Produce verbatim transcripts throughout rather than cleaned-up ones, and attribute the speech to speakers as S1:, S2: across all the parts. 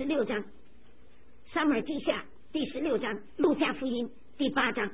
S1: 六章，撒母耳记下第十六章，路加福音第八章，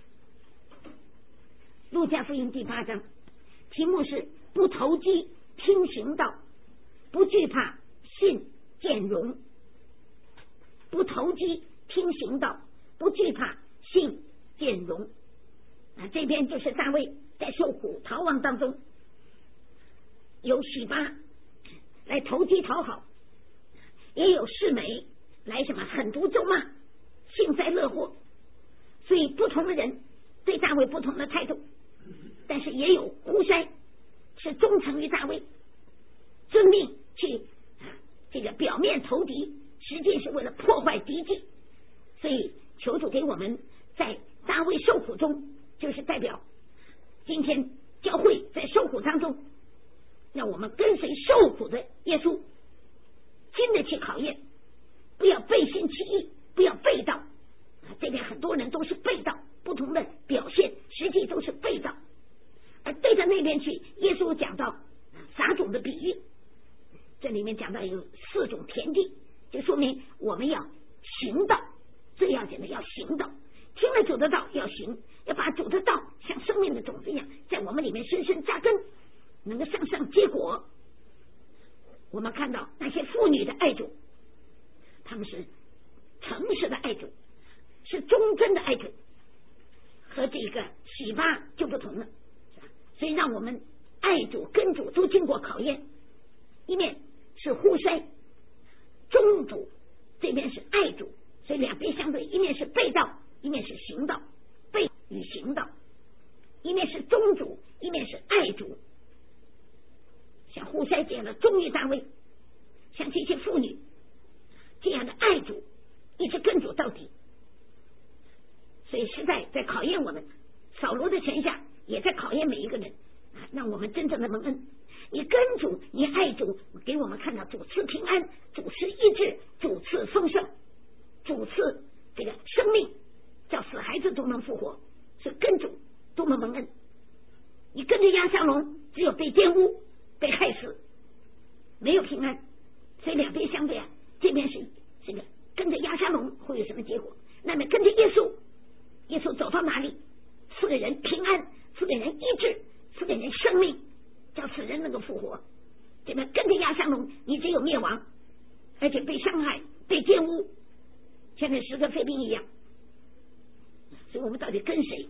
S1: 路加福音第八章，题目是不投机听行道，不惧怕信见荣。不投机听行道，不惧怕信见荣。啊，这边就是大卫在受苦逃亡当中，有洗巴来投机讨好，也有示每来什么狠毒咒骂，幸灾乐祸。所以不同的人对大卫不同的态度，但是也有户筛是忠诚于大卫，遵命去这个表面投敌，实际是为了破坏敌迹。所以求主给我们在大卫受苦中，就是代表今天教会在受苦当中，让我们跟随受苦的耶稣，经得起考验，不要背信弃义，不要背道。这边很多人都是背道，不同的表现实际都是背道。而对着那边去，耶稣讲到撒种的比喻，这里面讲到有四种田地，就说明我们要行道，最要紧的要行道，听了主的道要行，要把主的道像生命的种子一样在我们里面深深扎根，能够向上结果。我们看到那些妇女的爱主，他们是诚实的爱主，是忠贞的爱主，和这个洗巴就不同了。所以让我们爱主跟主都经过考验，一面是户筛忠主，这边是爱主，所以两边相对，一面是背道，一面是行道，背与行道，一面是忠主，一面是爱主。像户筛这样的忠于大卫，像这些妇女这样的爱主，一直跟主到底。所以实在在考验我们，扫罗的权下也在考验每一个人，让我们真正的蒙恩。你跟主，你爱主，给我们看到主赐平安，主赐医治，主赐丰盛，主赐这个生命，叫死孩子都能复活。所以跟主多么蒙恩。你跟着押沙龙，只有被玷污，被害死，没有平安。所以两边相对啊，这边是这个跟着押沙龙会有什么结果，那么跟着耶稣，耶稣走到哪里，赐给人平安，赐给人医治，赐给人生命，叫死人能够复活。这边跟着押沙龙，你只有灭亡，而且被伤害，被玷污，像那十个飞兵一样。所以我们到底跟谁？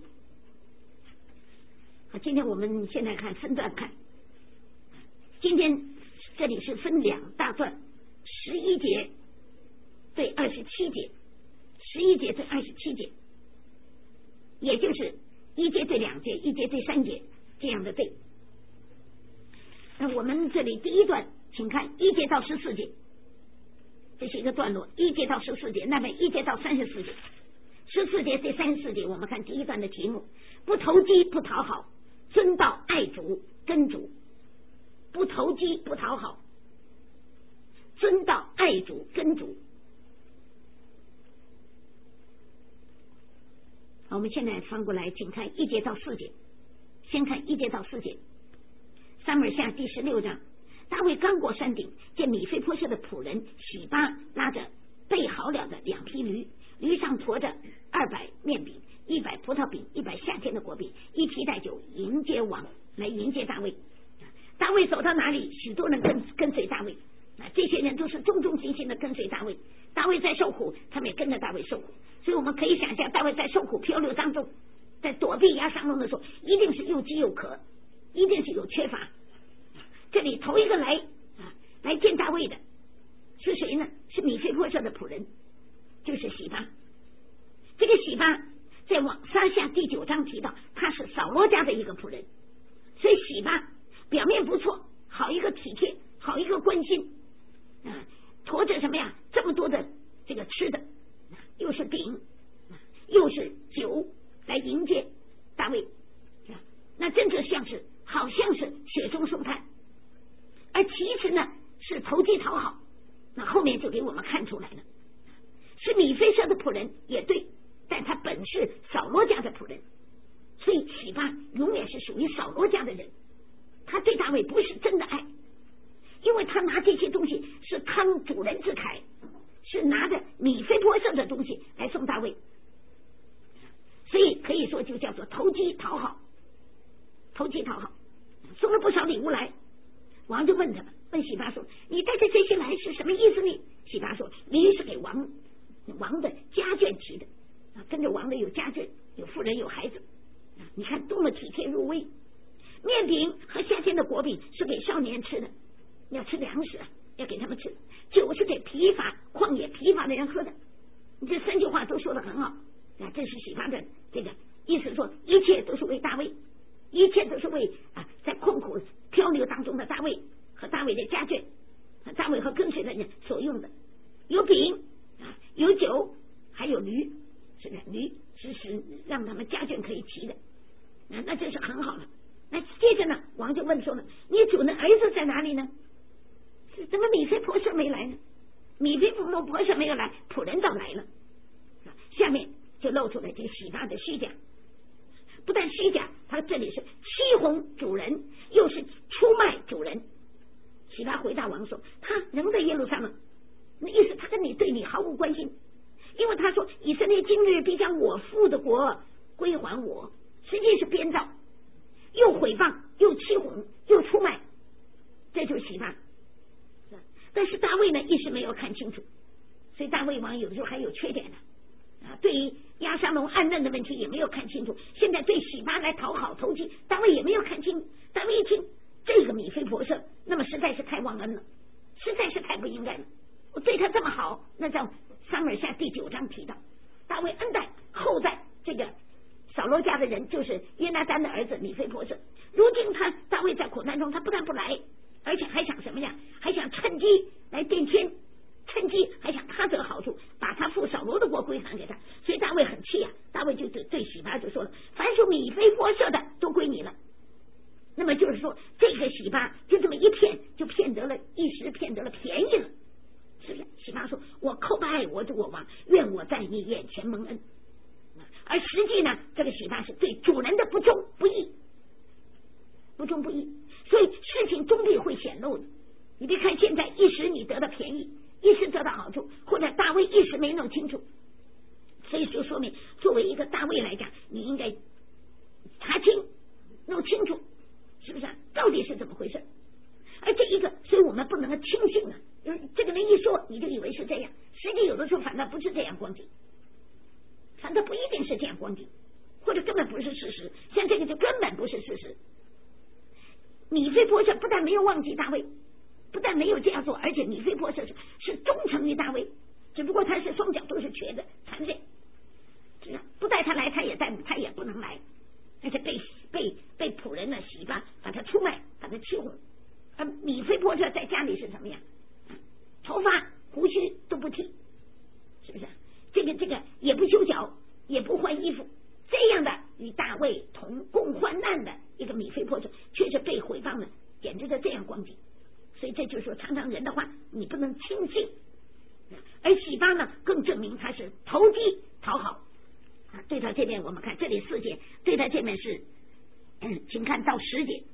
S1: 好，今天我们现在看分段看，今天这里是分两大段，十一节对二十七节，十一节对二十七节，也就是一节对两节，一节对三节这样的对。那我们这里第一段，请看一节到十四节，这是一个段落，一节到十四节，那么一节到三十四节，十四节对三十四节，我们看第一段的题目：不投机不讨好，遵道爱主跟主。不投机不讨好，遵道爱主跟主。好，我们现在翻过来，请看一节到四节。先看一节到四节。撒母耳下第十六章，大卫刚过山顶，见米非波设的仆人洗巴拉着备好了的两匹驴，驴上驮着二百面饼，一百葡萄饼，一百夏天的果饼，一皮带酒，迎接王，来迎接大卫。大卫走到哪里，许多人跟跟随大卫，啊，这些人都是忠忠心心的跟随大卫。大卫在受苦，他们也跟着大卫受苦。所以我们可以想象，大卫在受苦漂流当中，在躲避押沙龙的时候，一定是又饥又渴，一定是有缺乏。这里头一个来啊来见大卫的是谁呢？是米非波设的仆人，就是洗巴。这个洗巴在往撒下第九章提到，他是扫罗家的一个仆人，所以洗巴表面不错，好一个体贴，好一个关心啊，驮着什么呀？这么多的这个吃的，又是饼，又是酒，来迎接大卫。那真的像是，好像是雪中送炭，而其实呢是投机讨好。那后面就给我们看出来了，是米非波设的仆人也对，但他本是扫罗家的仆人，所以洗巴永远是属于扫罗家的人。他对大卫不是真的爱，因为他拿这些东西是慷主人之慨， 来是什么意思呢？洗巴说，驴是给王王的家眷骑的啊，跟着王的有家眷，有妇人，有孩子啊，你看多么体贴入微。面饼和夏天的果饼是给少年吃的，要吃粮食啊，要给他们吃。酒是给疲乏旷野疲乏的人喝的。你这三句话都说得很好啊，这是洗巴的这个意思，说一切都是为大卫，一切都是为啊在困苦漂流当中的大卫和大卫的家眷，大卫和跟随的人所用的。有饼啊，有酒，还有驴，是不是？驴是是让他们家眷可以骑的啊，那这是很好了。那接着呢，王就问说了，你主的儿子在哪里呢？怎么米非波设没来呢？米非波设没有来，仆人倒来了。下面就露出了这洗巴的虚假，不但虚假，他这里是欺哄主人，又是出卖主人。洗巴回答王说，他仍在耶路撒冷，那意思他跟你对你毫无关心，因为他说以色列今日必将我父的国归还我，实际是编造，又毁谤，又欺哄，又出卖，这就是洗巴。但是大卫呢一时没有看清楚，所以大卫王有的时候还有缺点的啊，对于押沙龙暗刃的问题也没有看清楚，现在对洗巴来讨好投机，大卫也没有看清。大卫一听这个米非波设，那么实在是太忘恩了，实在是太不应该了，我对他这么好。那在撒母耳下第九章提到，大卫恩待后代这个扫罗家的人，就是约拿单的儿子米非波设。如今他大卫在苦难中，他不但不来，而且还想什么呀？还想趁机来变迁，趁机还想他得好处，把他父扫罗的国归还给他。所以大卫很气啊，大卫就对对洗巴就说了，凡属米非波设的都归你了。那么就是说，这个洗巴就这么一骗，就骗得了一时骗得了便宜了，是不是？洗巴说，我叩拜我主我王，愿我在你眼前蒙恩。而实际呢，这个洗巴是对主人的不忠不义，不忠不义，所以事情终必会显露的。你别看现在一时你得到便宜，一时得到好处，或者大卫一时没弄清楚，所以就说明作为一个大卫来讲，你应该查清弄清楚，是不是、啊、到底是怎么回事。而这一个，所以我们不能够轻信啊，这个人一说你就以为是这样，实际有的时候反倒不是这样光景，反倒不一定是这样光景，或者根本不是事实。像这个就根本不是事实。米非波设不但没有忘记大卫，不但没有这样做，而且米非波设是是忠诚于大卫，只不过他是双脚都是瘸的残废，不带他来他也带他也不能来，而且被被被仆人的洗巴把他出卖，把他欺哄。而米非波设在家里是什么呀？头发胡须都不剃，是不是？这个这个也不修脚，也不换衣服，这样的与大卫同共患难的一个米非波设，却是被毁谤的，简直的这样光景。所以这就是说，常常人的话你不能轻信。而洗巴呢，更证明他是投机讨好啊。对到这边，我们看这里四节，对到这边是，嗯，请看到十节。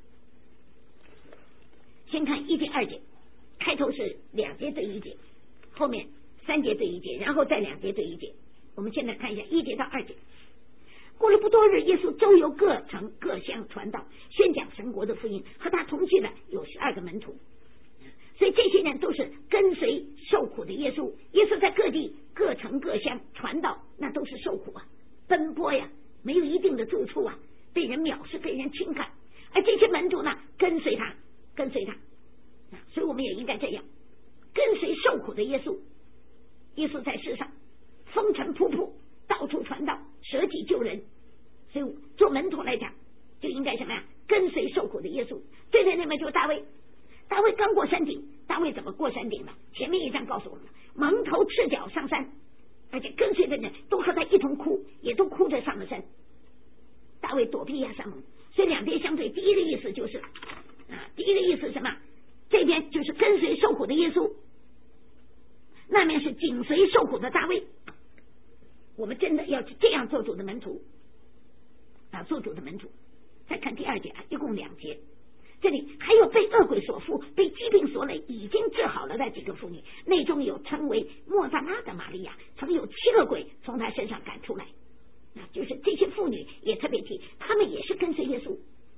S1: 先看一节二节，开头是两节对一节，后面三节对一节，然后再两节对一节。我们现在看一下一节到二节。过了不多日，耶稣周游各城各乡传道，宣讲神国的福音，和他同去的有十二个门徒。所以这些人都是跟随受苦的耶稣。耶稣在各地各城各乡传道，那都是受苦啊，奔波呀，没有一定的住处啊，被人藐视，被人轻看。而这些门徒呢，跟随他跟随他，所以我们也应该这样跟随受苦的耶稣。耶稣在世上风尘仆仆，到处传道，舍己救人。所以做门徒来讲，就应该什么呀？跟随受苦的耶稣。对对，那边就是大卫。大卫刚过山顶，大卫怎么过山顶的？前面一章告诉我们，蒙头赤脚上山，而且跟随的人都和他一同哭，也都哭着上了山。大卫躲避押沙龙，所以两边相对。第一个意思就是啊，第一个意思是什么？这边就是跟随受苦的耶稣，那面是紧随受苦的大卫。我们真的要这样做主的门徒啊，做主的门徒。再看第二节啊，一共两节。这里还有被恶鬼所附、被疾病所累、已经治好了的几个妇女，内中有称为莫大拉的玛利亚，曾有七个鬼从她身上赶出来。啊，就是这些妇女也特别提，她们也是跟随耶稣，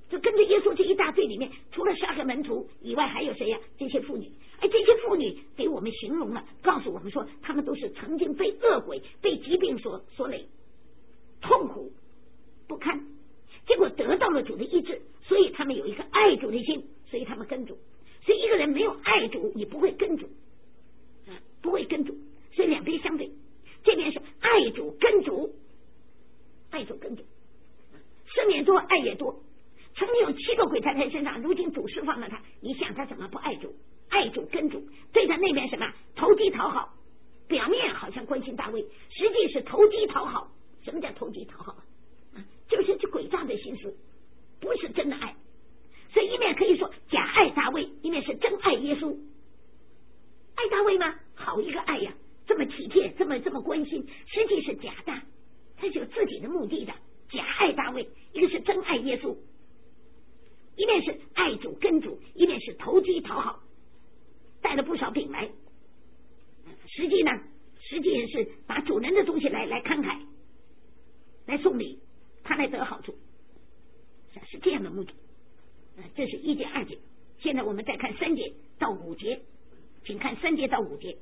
S1: 就跟着耶稣这一大队里面，除了十二个门徒以外，还有谁呀？这些妇女。哎，这些妇女给我们形容了，告诉我们说，他们都是曾经被恶鬼、被疾病所所累，痛苦不堪，结果得到了主的医治，所以他们有一个爱主的心，所以他们跟主。所以一个人没有爱主，你不会跟主，啊，不会跟主。所以两边相对，这边是爱主跟主，爱主跟主，圣言多，爱也多。曾经有七个鬼在他身上，如今主释放了他，你想他怎么不爱主？爱主跟主，对他那边什么投机讨好，表面好像关心大卫，实际是投机讨好。什么叫投机讨好啊？就是这诡诈的心思，不是真的爱。所以一面可以说假爱大卫，一面是真爱耶稣。爱大卫吗？好一个爱呀，这么体贴，这么这么关心，实际是假的，他是有自己的目的的。假爱大卫，一个是真爱耶稣，一面是爱主跟主，一面是投机讨好，带了不少饼来，实际呢，实际是把主人的东西来来慷慨，来送礼，他来得好处，是这样的目的。这是一节二节。现在我们再看三节到五节，请看三节到五节。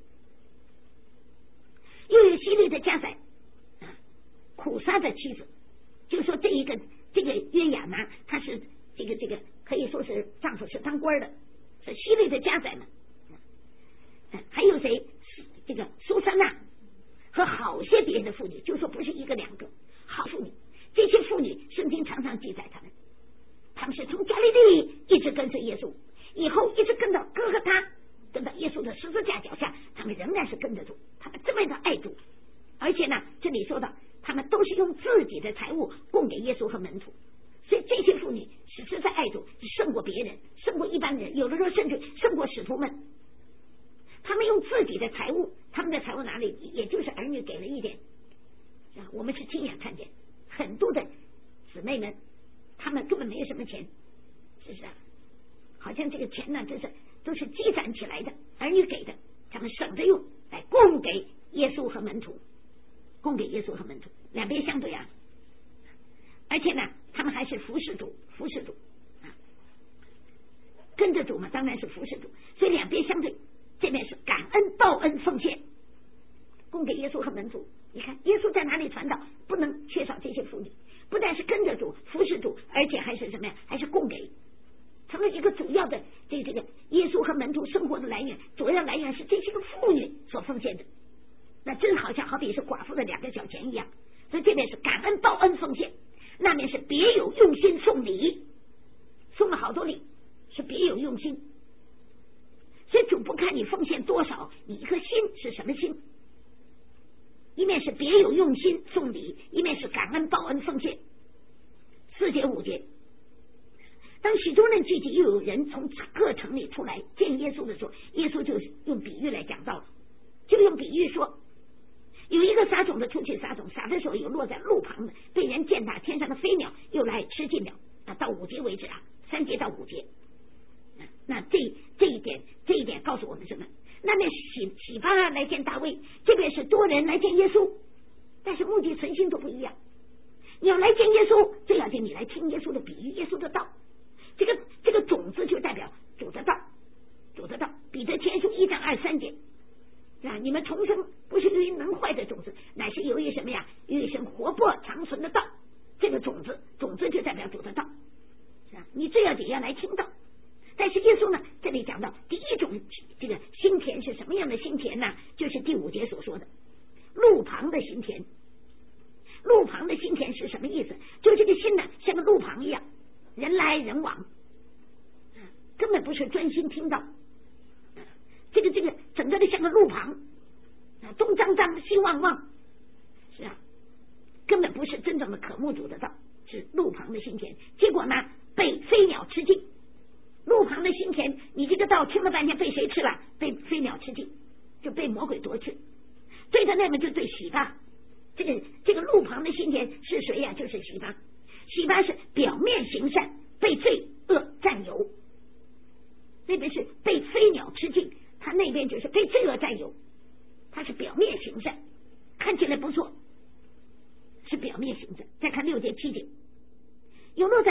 S1: 又有希律的家宰苦撒的妻子，就说这一个这个约雅拿，他是这个这个可以说是丈夫是当官的，是希律的家宰呢。还有谁？这个苏珊娜和好些别的妇女，就说不是一个两个好妇女。这些妇女圣经常常记载他们，他们是从加利利一直跟随耶稣，以后一直跟到哥哥他，跟到耶稣的十字架脚下，他们仍然是跟着主，他们这么的爱主。而且呢，这里说到他们都是用自己的财物供给耶稣和门徒，所以这些妇女实实在爱主，胜过别人，胜过一般人，有的时候甚至胜过使徒们。他们用自己的财物，他们的财物哪里？也就是儿女给了一点，我们是亲眼看见很多的姊妹们，他们根本没有什么钱，是不是啊？好像这个钱呢，就是都是积攒起来的，儿女给的，他们省着用来供给耶稣和门徒，供给耶稣和门徒，两边相对啊。而且呢，他们还是服侍主，服侍主啊，跟着主嘛，当然是服侍主，所以两边相对。这边是感恩报恩奉献，供给耶稣和门徒。你看耶稣在哪里传道，不能缺少这些妇女，不但是跟着主服侍主，而且还是什么呀？还是供给，成了一个主要的这这个耶稣和门徒生活的来源，主要来源是这些个妇女所奉献的。那真好像好比是寡妇的两个小钱一样。所以这边是感恩报恩奉献，那边是别有用心送礼，送了好多礼，是别有用心。所以主不看你奉献多少，你一颗心是什么心？一面是别有用心送礼，一面是感恩报恩奉献。四节五节，当许多人聚集，又有人从各城里出来见耶稣的时候，耶稣就用比喻来讲道了，就用比喻说，有一个撒种的出去撒种，撒的时候有落在路旁的，被人践踏，天上的飞鸟又来吃尽了。啊，到五节为止啊，三节到五节。那这这一点，这一点告诉我们什么？那边洗洗巴来见大卫，这边是多人来见耶稣，但是目的存心都不一样。你要来见耶稣，最要紧你来听耶稣的比喻，耶稣的道。这个这个种子就代表主的道，主的道。彼得前书一章二三节啊，你们重生不是由于能坏的种子，乃是由于什么呀？由于神活泼长存的道。这个种子，种子就代表主的道，是吧？你最要紧要来听道。但是耶稣呢，这里讲到第一种这个心田是什么样的心田呢？就是第五节所说的路旁的心田。路旁的心田是什么意思？就这个心呢，像个路旁一样，人来人往，根本不是专心听到。这个这个整个的像个路旁，东张张西望望，是啊，根本不是真正的渴慕主的道，是路旁的心田。结果呢，被飞鸟吃尽。路旁的心田，你这个道听了半天，被谁吃了？被飞鸟吃尽，就被魔鬼夺去。对他那么就对洗巴，这个这个路旁的心田是谁呀、啊？就是洗巴。洗巴是表面行善，被罪恶占有；那边是被飞鸟吃尽，他那边就是被罪恶占有。他是表面行善，看起来不错，是表面行善。再看六节七节，有落在磐石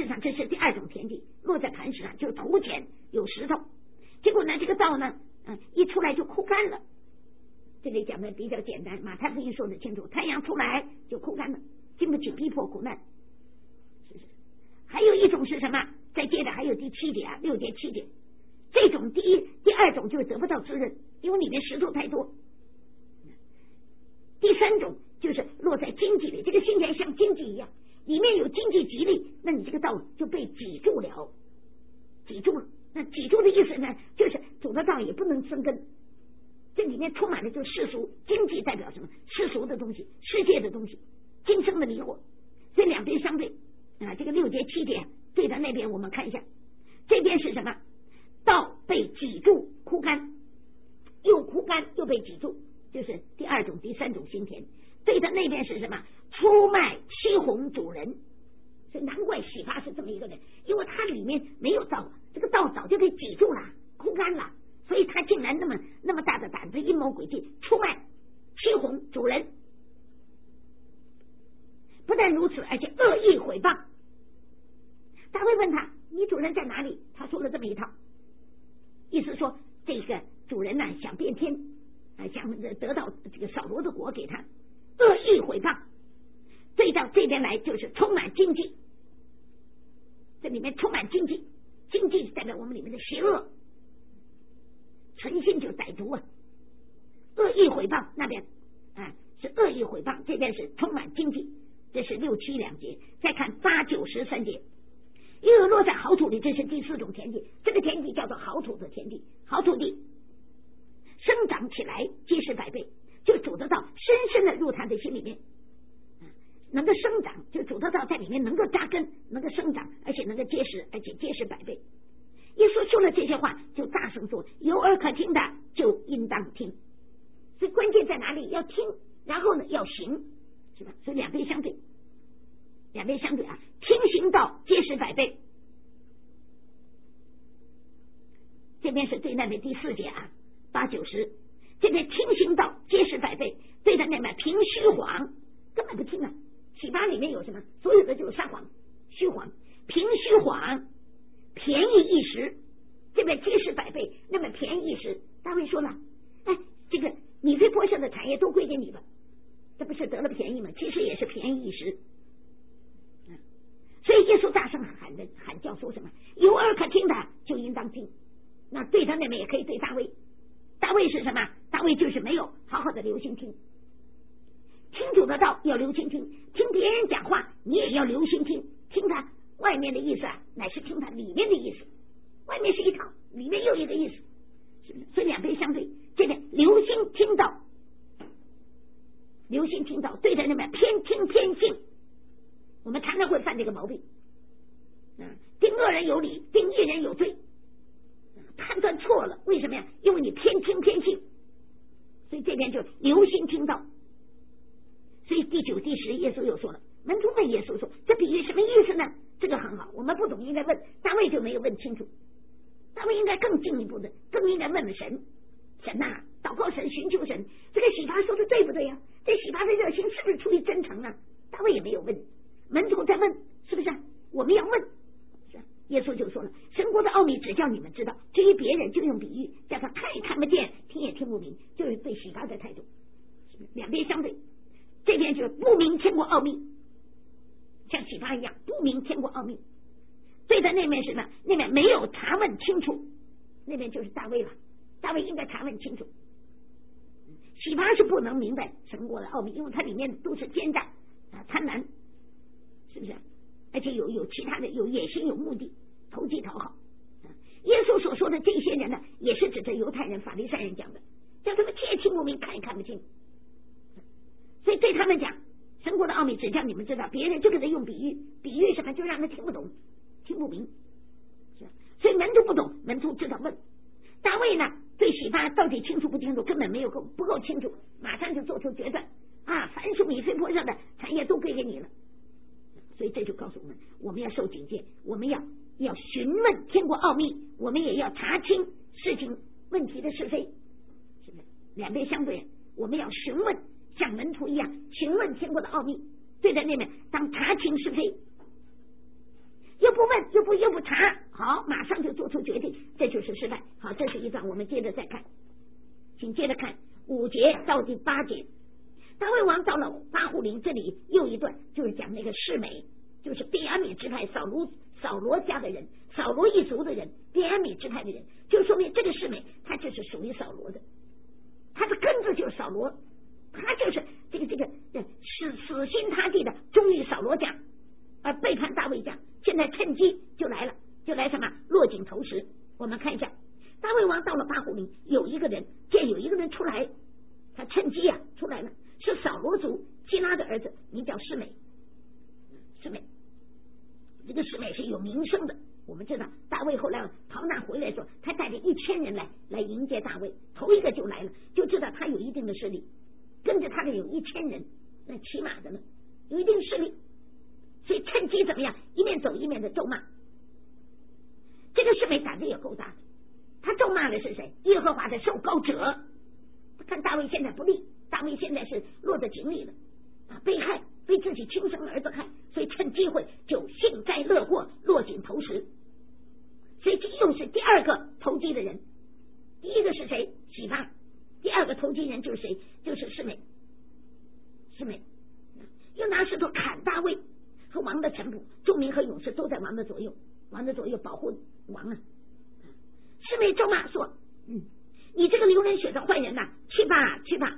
S1: 石上，这是第二种田地，落在磐石上，就是头前有石头。结果呢，这个道呢，嗯，一出来就枯干了。这里讲的比较简单，马太福音说的清楚，太阳出来就枯干了，经不起逼迫苦难。是是。还有一种是什么？再接着还有第七节啊，六节七节，这种第一、第二种就是得不到滋润，因为里面石头太多。第三种就是落在荆棘里，这个心田像荆棘一样，里面有荆棘棘里，那你这个道就被挤住了，挤住了。那挤住的意思呢，就是主的道也不能生根，这里面充满了就世俗，荆棘代表什么？世俗的东西，世界的东西，今生的迷惑。这两边相对啊，这个六节七节对的那边我们看一下，这边是什么？道被挤住枯干，又枯干又被挤住，就是第二种第三种心田。对的那边是什么？出卖欺哄主人。所以难怪洗发是这么一个人，因为他里面没有道，这个道早就被挤住了，枯干了，所以他竟然那么那么大的胆子，阴谋诡计，出卖欺哄主人。不但如此，而且恶意毁谤。大卫问他：“你主人在哪里？”他说了这么一套，意思说这个主人呢、啊、想变天，啊，想得到这个扫罗的国给他，恶意毁谤。对到这边来就是充满荆棘，这里面充满荆棘，荆棘代表我们里面的邪恶，存心就歹毒啊，恶意毁谤那边啊是恶意毁谤，这边是充满荆棘，这是六七两节。再看八九十三节，又落在好土里，这是第四种田地，这个田地叫做好土的田地，好土地生长起来结实百倍，就主得到深深的入他的心里面，能够生长，就主得到在里面能够扎根，能够生长，而且能够结实，而且结实百倍。耶稣说了这些话，就大声说：“有耳可听的，就应当听。”所以关键在哪里？要听，然后呢要行，是吧？所以两边相对，两边相对啊，听行道结实百倍。这边是对那边第四节啊，八九十，这边听行道结实百倍，对的那边凭虚谎，根本不听啊。启发里面有什么？所有的就是撒谎、虚谎，凭虚谎，便宜一时。这边结实百倍，那么便宜一时。大卫说了：“哎，这个米非波设的产业都归给你吧，这不是得了便宜吗？其实也是便宜一时。”嗯，所以耶稣大声喊的喊叫说什么？有耳可听的就应当听。那对他那边也可以对大卫，大卫是什么？大卫就是没有好好的留心听。听主的道要留心听，听别人讲话你也要留心听，听他外面的意思啊，乃是听他里面的意思，外面是一套，里面又一个意思，是不是？所以两边相对，这边留心听道，留心听道，对着那边偏听偏信，我们常常会犯这个毛病，嗯，定恶人有理，定义人有罪，判断错了，为什么呀？因为你偏听偏信，所以这边就留心听道。所以第九、第十，耶稣又说了，门徒问耶稣说：“这比喻什么意思呢？”这个很好，我们不懂应该问，大卫就没有问清楚，大卫应该更进一步的，更应该问问神，神呐、啊，祷告神，寻求神，这个洗发说的对不对呀、啊？这洗发的热心是不是出于真诚呢？大卫也没有问，门徒在问，是不是？我们要问。耶稣就说了，神国的奥秘只叫你们知道，至于别人就用比喻，叫他看也看不见，听也听不明，就是对洗发的态度，两边相对。这边就是不明天国奥秘，像启发一样不明天国奥秘。对的那面是什么？那面没有查问清楚，那边就是大卫了。大卫应该查问清楚。启发是不能明白神国的奥秘，因为它里面都是奸诈啊、贪婪，是不是？而且有有其他的，有野心、有目的，投机讨好。耶稣所说的这些人呢，也是指着犹太人、法利赛人讲的，叫他们切听不明，看也看不清。所以对他们讲，神国的奥秘只叫你们知道，别人就给他用比喻，比喻什么就让他听不懂，听不明。是，所以门徒不懂，门徒知道问。大卫呢，对洗发到底清楚不清楚，根本没有够不够清楚，马上就做出决断啊！凡是米非波设的产业都归给你了。所以这就告诉我们，我们要受警戒，我们要要询问天国奥秘，我们也要查清事情问题的是非，是不是？两边相对，我们要询问。像门徒一样询问天国的奥秘，对在那边当查清是非，要又不问，又不又不查，好，马上就做出决定，这就是失败。好，这是一段，我们接着再看，请接着看五节到第八节。大卫王到了巴户林，这里又一段就是讲那个示每，就是便雅悯支派扫罗扫罗家的人，扫罗一族的人，便雅悯支派的人，就说明这个示每他就是属于扫罗的，他的根子就是扫罗，他就是这个这个死死心塌地的忠于扫罗家，而背叛大卫家，现在趁机就来了，就来什么落井投石。我们看一下，大卫王到了巴户林，有一个人见有一个人出来，他趁机啊出来了，是扫罗族基拉的儿子，名叫示每。示每这个示每是有名声的，我们知道大卫后来逃难回来的时候，他带着一千人来来迎接大卫，头一个就来了，就知道他有一定的势力，跟着他的有一千人，那骑马的呢有一定势力，所以趁机怎么样，一面走一面的咒骂。这个示每胆子也够大的，他咒骂的是谁？耶和华的受膏者。他看大卫现在不利，大卫现在是落在井里了，啊，被害，被自己亲生儿子害，所以趁机会就幸灾乐祸，落井投石。所以这又是第二个投机的人，第一个是谁？洗巴，第二个投机人就是谁？就是示每。示每又拿石头砍大卫和王的臣仆，众民和勇士都在王的左右，王的左右保护王啊。示每咒骂说：“嗯，你这个流人血的坏人呐、啊，去吧去吧。”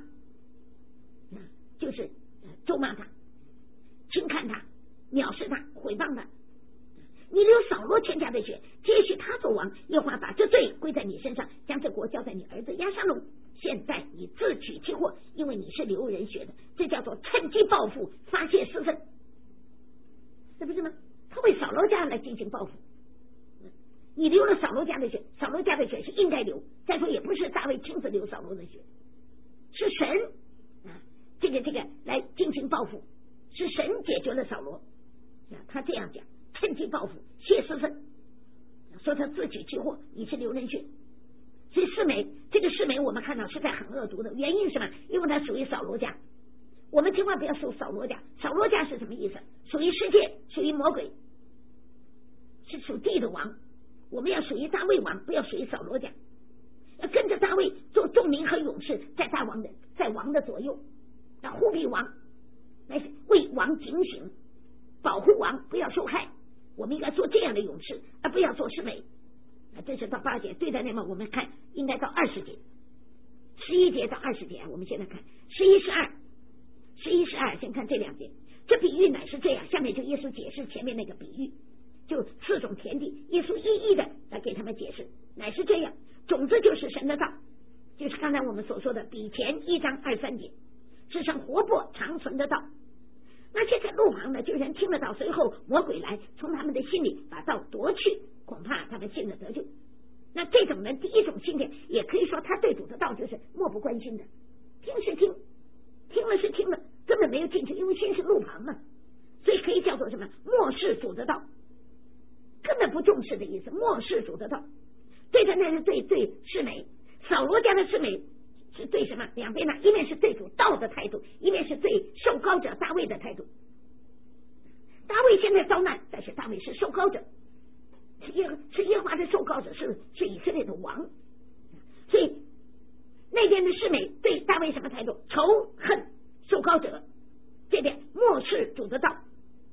S1: 就是咒骂他，轻看他，藐视他，毁谤他。你流扫罗全家的血，接续他做王，耶和华把这罪归在你身上，将这国交在你儿子押沙龙。现在你自取其祸，因为你是流人血的，这叫做趁机报复，发泄私愤，是不是吗？他为扫罗家来进行报复。你流了扫罗家的血，扫罗家的血是应该流，再说也不是大卫亲自流扫罗的血，是神啊，这个这个来进行报复，是神解决了扫罗。他这样讲，趁机报复，泄私愤，说他自取其祸，你是流人血。所以示每这个示每我们看到实在很恶毒的，原因是什么？因为他属于扫罗家。我们千万不要属扫罗家，扫罗家是什么意思？属于世界，属于魔鬼，是属地的王。我们要属于大卫王，不要属于扫罗家，要跟着大卫做众民和勇士，在大王的在王的左右，要护庇王，来为王警醒，保护王不要受害。我们应该做这样的勇士，而不要做示每。这是到八节，对待那么我们看应该到二十节，十一节到二十节。我们现在看十一十二，十一十二，先看这两节。这比喻乃是这样，下面就耶稣解释前面那个比喻，就四种田地，耶稣一一的来给他们解释，乃是这样。种子就是神的道，就是刚才我们所说的比前一章二三节，是神活泼长存的道。那些在路旁的，就人听得到，随后魔鬼来从他们的心里把道夺去，恐怕他们信了得救。那这种人第一种信念，也可以说他对主的道就是漠不关心的，听是听，听了是听了，根本没有进去，因为心是路旁嘛，所以可以叫做什么？漠视主的道，根本不重视的意思，漠视主的道。对着那是对对示每，扫罗家的示每是对什么？两边呢？一面是对主道的态度，一面是对受膏者大卫的态度。大卫现在遭难，但是大卫是受膏者，是耶是耶和华的受膏者，是是以色列的王。所以那边的示每对大卫什么态度？仇恨受膏者，这边漠视主的道。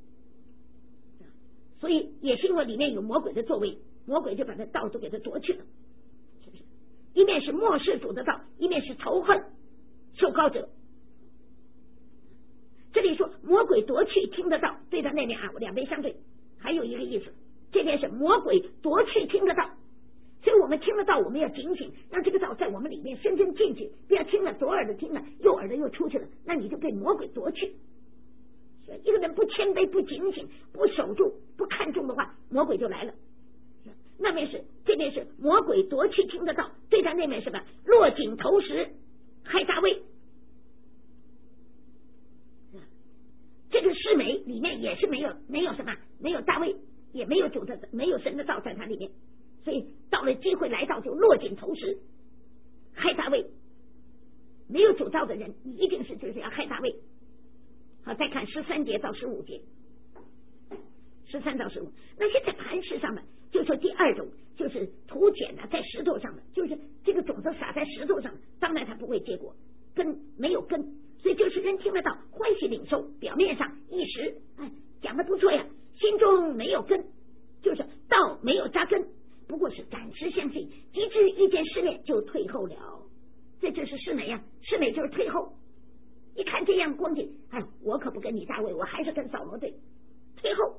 S1: 所以也是因为里面有魔鬼的作为，魔鬼就把他道都给他夺去了。一面是漠视主的道，一面是仇恨受膏者。这里说魔鬼夺去听得到，对到那边啊，两边相对，还有一个意思，这边是魔鬼夺去听得到，所以我们听得到，我们要警醒，让这个道在我们里面深深进去，不要听了左耳的听了，右耳的又出去了，那你就被魔鬼夺去。一个人不谦卑、不警醒、不守住、不看重的话，魔鬼就来了。那边是这边是魔鬼夺去听得到，对他那边是吧？落井投石害大卫。这个示每里面也是没有没有什么，没有大卫，也没有主的，没有神的道在他里面，所以到了机会来到就落井投石害大卫。没有主道的人，你一定是就是要害大卫。好，再看十三节到十五节。 十三到十五。那现在磐石上的，就说第二种就是土碱呢，在石头上的，就是这个种子撒在石头上，当然它不会结果，根没有根，所以就是人听得到欢喜领受，表面上一时哎讲的不错呀，心中没有根，就是道没有扎根，不过是暂时相信，及至遇见试炼就退后了，这就是世美呀，世美就是退后。一看这样光景，哎，我可不跟你大卫，我还是跟扫罗对，退后。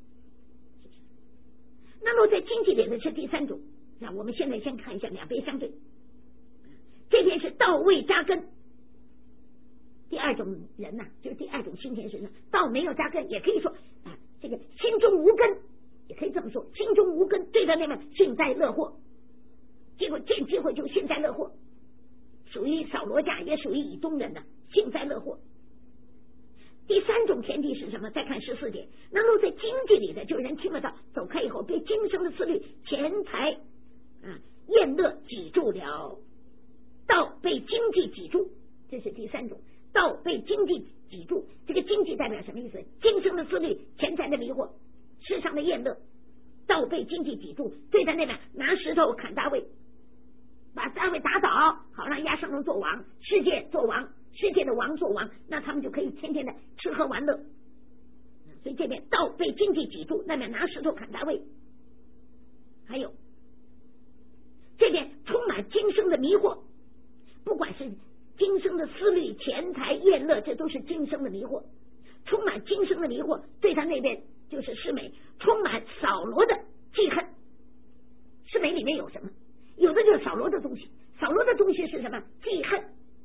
S1: 那落在经济里的是第三种，那我们现在先看一下两边相对，这边是道未扎根，第二种人呐、啊，就是第二种心田是呢，道没有扎根，也可以说啊，这个心中无根，也可以这么说，心中无根，对着那么幸灾乐祸，结果见机会就幸灾乐祸，属于扫罗家，也属于以东人的幸灾乐祸。第三种田地是什么？再看十四节，那落在经济里的，就人听得到，走开以后被今生的思虑、钱财啊、宴乐挤住了，道被经济挤住，这是第三种，道被经济挤住。这个经济代表什么意思？今生的思虑、钱财的迷惑、世上的宴乐，道被经济挤住，对在那边拿石头砍大卫，把大卫打倒，好让亚撒龙做王，世界做王，世界的王做王，那他们就可以天天的吃喝玩乐。所以这边道被经济挤住，那边拿石头砍大卫。还有这边充满今生的迷惑，不管是今生的思虑、钱财、宴乐，这都是今生的迷惑，充满今生的迷惑。对他那边就是示每，充满扫罗的记恨。示每里面有什么？有的就是扫罗的东西，扫罗的东西是什么？记恨，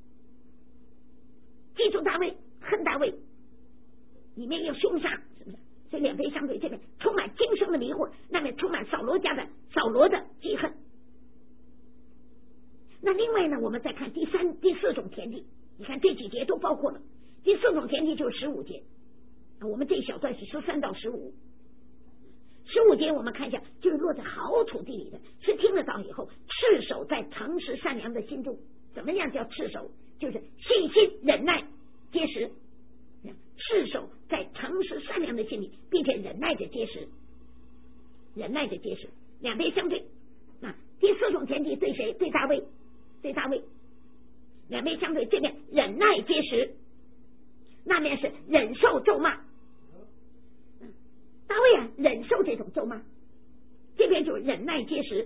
S1: 记住大卫，恨大卫，里面有凶杀，是不是？所以两边相对，这边充满今生的迷惑，那边充满扫罗家的扫罗的记恨。那另外呢，我们再看第三、第四种田地，你看这几节都包括了。第四种田地就是十五节，我们这一小段是十三到十五。十五节我们看一下，就是落在好土地里的，是听得到以后，赤手在诚实善良的心中。怎么样叫赤手？就是信心、忍耐、结实。赤手在诚实善良的心里，并且忍耐着结实，忍耐着结实，两边相对。那第四种田地对谁？对大卫，对大卫，两边相对。这边忍耐结实，那边是忍受咒骂。大卫啊，忍受这种咒骂，这边就忍耐结实，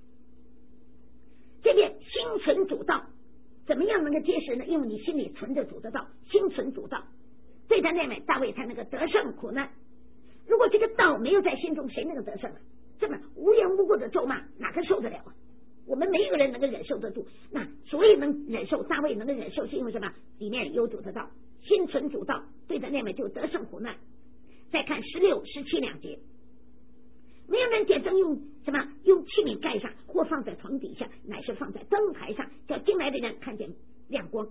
S1: 这边心存主道。怎么样能够结实呢？因为你心里存着主的道，心存主道，对他那边大卫才能够得胜苦难。如果这个道没有在心中，谁能够得胜啊？这么无缘无故的咒骂，哪个受得了啊？我们没有人能够忍受得住。那所以能忍受，大卫能够忍受，是因为什么？里面有主的道，心存主道，对他那边就得胜苦难。再看十六、十七两节，没有人点灯用什么？用器皿盖上，或放在床底下，乃是放在灯台上，叫进来的人看见亮光。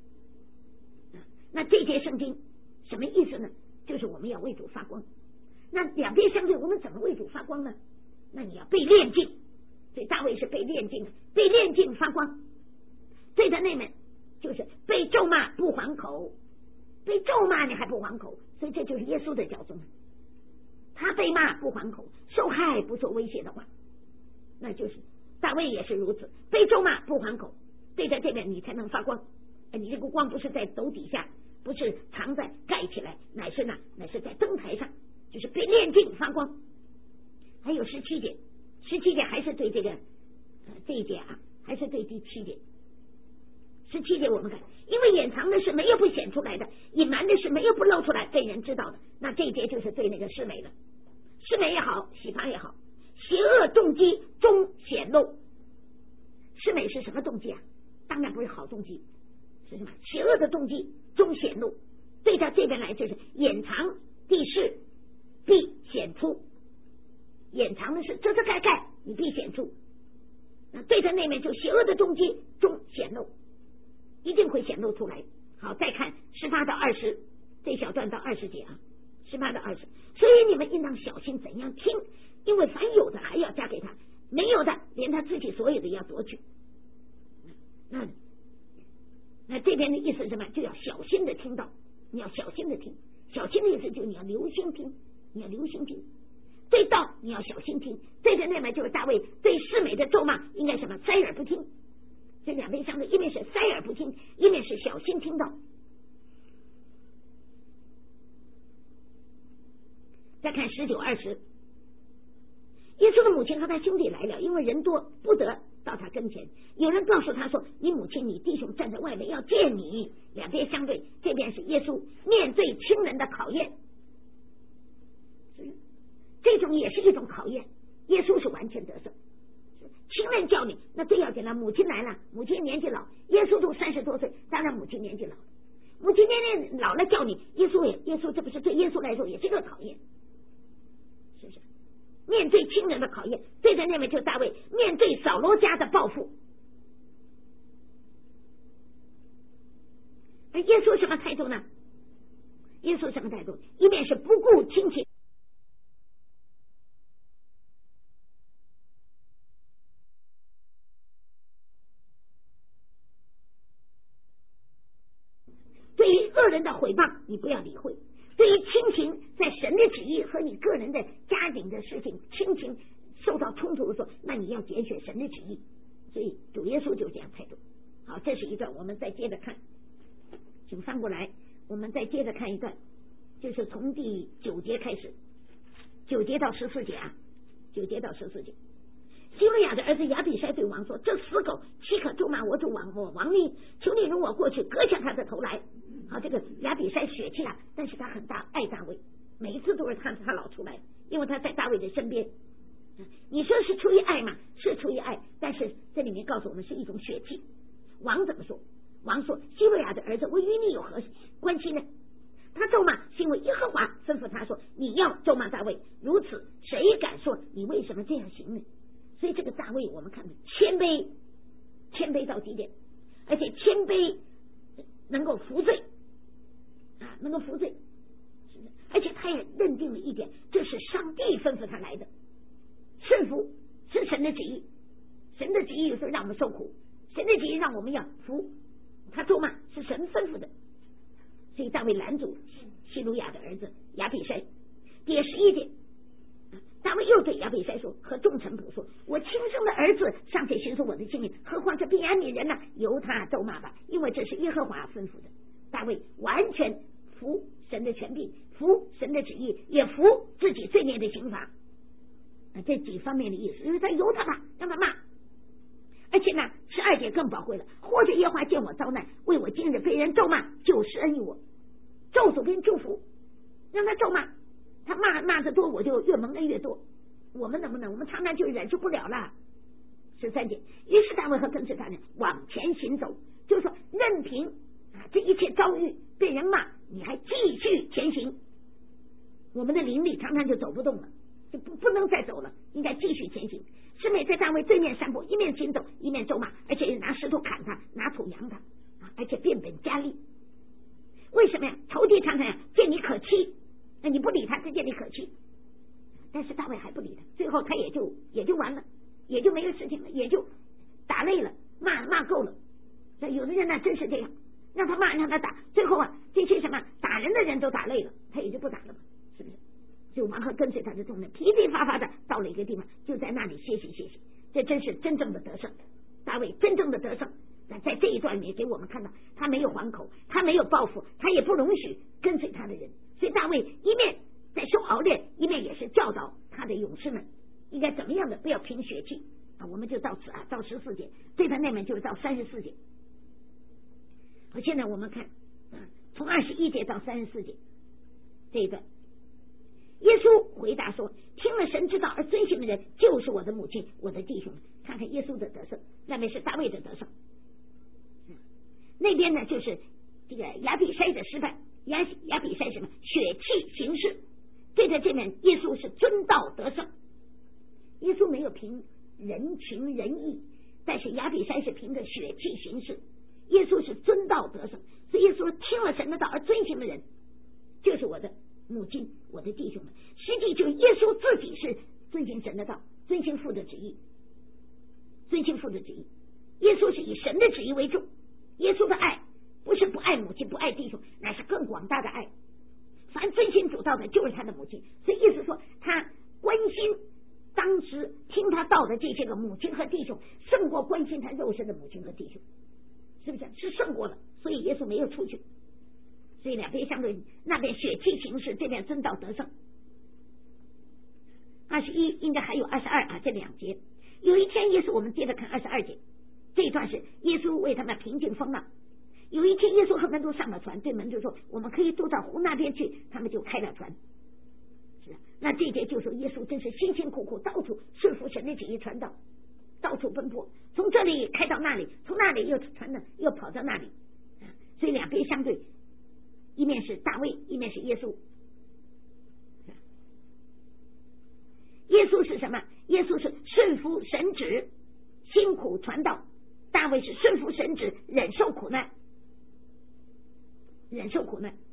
S1: 那这节圣经什么意思呢？就是我们要为主发光。那两边相对，我们怎么为主发光呢？那你要被炼净，所以大卫是被炼净，被炼净发光。对的那面就是被咒骂不还口，被咒骂你还不还口，所以这就是耶稣的教宗。他被骂不还口，受害不做威胁的话，那就是大卫也是如此，被咒骂不还口，对在这边你才能发光。你这个光不是在斗底下，不是藏在盖起来，乃是呢，乃是在灯台上，就是被炼净发光。还有十七节，十七节还是对这个、呃、这一节啊，还是对第七节。十七节我们看，因为掩藏的是没有不显出来的，隐瞒的是没有不露出来被人知道的。那这一节就是对那个示每了，示每也好，洗罚也好，邪恶动机终显露。示每是什么动机啊？当然不是好动机，是什么？邪恶的动机终显露。对到这边来就是掩藏地势必显出，掩藏的是遮遮盖盖，你必显出。那对着那面就邪恶的动机终显露，一定会显露出来。好，再看十八到二十这小段到二十节啊，十八到二十。所以你们应当小心怎样听，因为凡有的还要加给他，没有的连他自己所有的要夺取。那那这边的意思是什么？就要小心的听到，你要小心的听，小心的意思就是你要留心听，你要留心听。 对道你要小心听，对着那边就是大卫对示每的咒骂应该什么塞耳不听。这两边相对，一面是塞耳不听，一面是小心听到。再看十九二十，耶稣的母亲和他兄弟来了，因为人多不得到他跟前。有人告诉他说，你母亲你弟兄站在外面要见你。两边相对，这边是耶稣面对亲人的考验，这种也是一种考验。耶稣是完全得胜，亲人叫你那最要紧了。母亲来了，母亲年纪老，耶稣都三十多岁，当然母亲年纪老，母亲年纪老了叫你，耶稣也耶稣这不是对耶稣来说也是个考验，是不是？面对亲人的考验，对着那边就大卫面对扫罗家的报复。而耶稣什么态度呢？耶稣什么态度？一面是不顾亲情，对于恶人的诽谤你不要理会，对于亲情在神的旨意和你个人的家庭的事情亲情受到冲突的时候，那你要拣选神的旨意。所以主耶稣就这样态度。好，这是一段，我们再接着看，请翻过来，我们再接着看一段，就是从第九节开始，九节到十四节啊，九节到十四节。希罗亚的儿子亚比筛对王说，这死狗岂可咒骂我主王我王命，求你容我过去割下他的头来。好，这个亚比筛血气啊，但是他很大爱大卫，每一次都是看着他老出来，因为他在大卫的身边。你说是出于爱嘛？是出于爱，但是这里面告诉我们是一种血气。王怎么说？王说，希罗亚的儿子，我与你有何关系呢？他咒骂是因为耶和华吩咐他说，你要咒骂大卫，如此谁敢说你为什么这样行呢？所以这个大卫我们看到谦卑，谦卑到极点，而且谦卑能够服罪啊，能够服罪，而且他也认定了一点，这是上帝吩咐他来的，顺服是神的旨意，神的旨意有时候让我们受苦，神的旨意让我们要服，他咒骂是神吩咐的。所以大卫拦阻希鲁雅的儿子亚比筛。第十一节，大卫又对亚比筛说，和众臣仆说，我亲生的儿子尚且寻索我的性命，何况这便雅悯人呢？由他咒骂吧，因为这是耶和华吩咐的。大卫完全服神的权柄，服神的旨意，也服自己罪孽的刑罚，这几方面的意思。因为他由他吧，让他骂。而且呢，十二节更宝贵了，或者耶和华见我遭难，为我今日被人咒骂，就施恩于我，咒诅跟祝福，让他咒骂，他骂骂的多，我就越蒙恩越多。我们能不能？我们常常就忍受不了了。十三节，于是大卫和跟随他人往前行走，就是说任凭啊这一切遭遇被人骂，你还继续前行。我们的灵力常常就走不动了，就不不能再走了，应该继续前行。示每在大卫对面山坡，一面行走，一面咒骂，而且拿石头砍他，拿土扬他，啊，而且变本加厉。为什么呀？仇敌常常呀见你可欺，那你不理他，他见你可欺。但是大卫还不理他，最后他也就也就完了，也就没有事情了，也就打累了，骂骂够了。那有的人呢真是这样，让他骂让他打，最后啊这些什么打人的人都打累了，他也就不打了嘛，是不是？就王和跟随他的众人噼噼啪啪的到了一个地方，就在那里歇息歇息。这真是真正的得胜，大卫真正的得胜。那在这一段里面给我们看到，他没有还口，他没有报复，他也不容许跟随他的人。所以大卫一面在受熬炼，一面也是教导他的勇士们应该怎么样的，不要凭血气啊。我们就到此啊，到十四节，这段内面就是到三十四节。好，现在我们看啊，从二十一节到三十四节这一段。耶稣回答说，听了神之道而遵行的人，就是我的母亲，我的弟兄们。看看耶稣的得胜，那边是大卫的得胜，嗯、那边呢就是这个亚比筛的失败。亚亚比筛什么血气行事，对着这面耶稣是遵道得胜。耶稣没有凭人情仁义，但是亚比筛是凭着血气行事，耶稣是遵道得胜。所以耶稣说，听了神的道而遵行的人，就是我的母亲，我的弟兄们。实际就是耶稣自己是遵行神的道，遵行父的旨意，遵行父的旨意。耶稣是以神的旨意为重，耶稣的爱不是不爱母亲不爱弟兄，乃是更广大的爱。凡遵行主道的就是他的母亲。所以意思说，他关心当时听他道的这些个母亲和弟兄，胜过关心他肉身的母亲和弟兄，是不是？是胜过了，所以耶稣没有出去。所以两边相对，那边血气行事，这边真道得胜。二十一应该还有二十二啊，这两节。有一天，耶稣我们接着看二十二节，这一段是耶稣为他们平静风浪。有一天，耶稣和门徒上了船，对门徒说：“我们可以渡到湖那边去。”他们就开了船。是，那这节就说耶稣真是辛辛苦苦，到处顺服神的旨意传道，到处奔波，从这里开到那里，从那里又传到又跑到那里。所以两边相对，一面是大卫，一面是耶稣。耶稣是什么？耶稣是顺服神旨，辛苦传道；大卫是顺服神旨，忍受苦难，忍受苦难。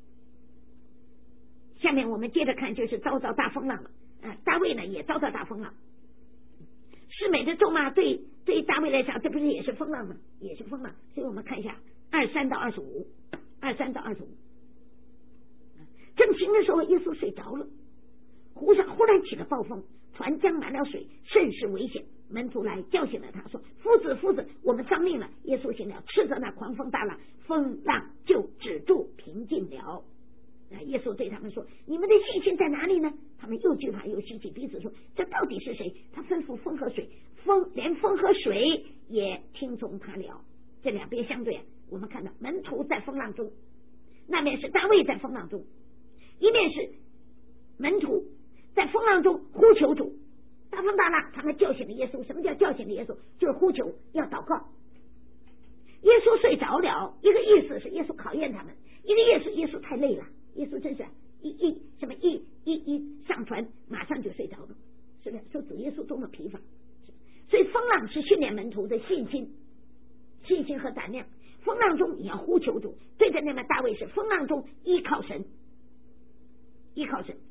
S1: 下面我们接着看，就是遭到大风浪了。啊，大卫呢也遭到大风浪。世美的咒骂对对大卫来讲，这不是也是风浪吗？也是风浪。所以我们看一下二三到二十五，二三到二十五。正行的时候，耶稣睡着了。湖上忽然起了暴风，船将满了水，甚是危险。门徒来叫醒了他，说：“夫子，夫子，我们丧命了。”耶稣醒了，斥责那狂风大浪，风浪就止住，平静了。耶稣对他们说：“你们的信心在哪里呢？”他们又惧怕又稀奇，彼此说：“这到底是谁？他吩咐风和水，风连风和水也听从他了。”这两边相对，我们看到门徒在风浪中，那边是大卫在风浪中，一面是门徒在风浪中呼求主。大风大浪，他们叫醒了耶稣。什么叫叫醒了耶稣？就是呼求，要祷告。耶稣睡着了，一个意思是耶稣考验他们，一个意思耶稣太累了。耶稣真是一一什么一一一上船马上就睡着了，是不是？说主耶稣多么疲乏。所以风浪是训练门徒的信心信心和胆量。风浪中你要呼求主，对着那么大卫是风浪中依靠神，依靠神。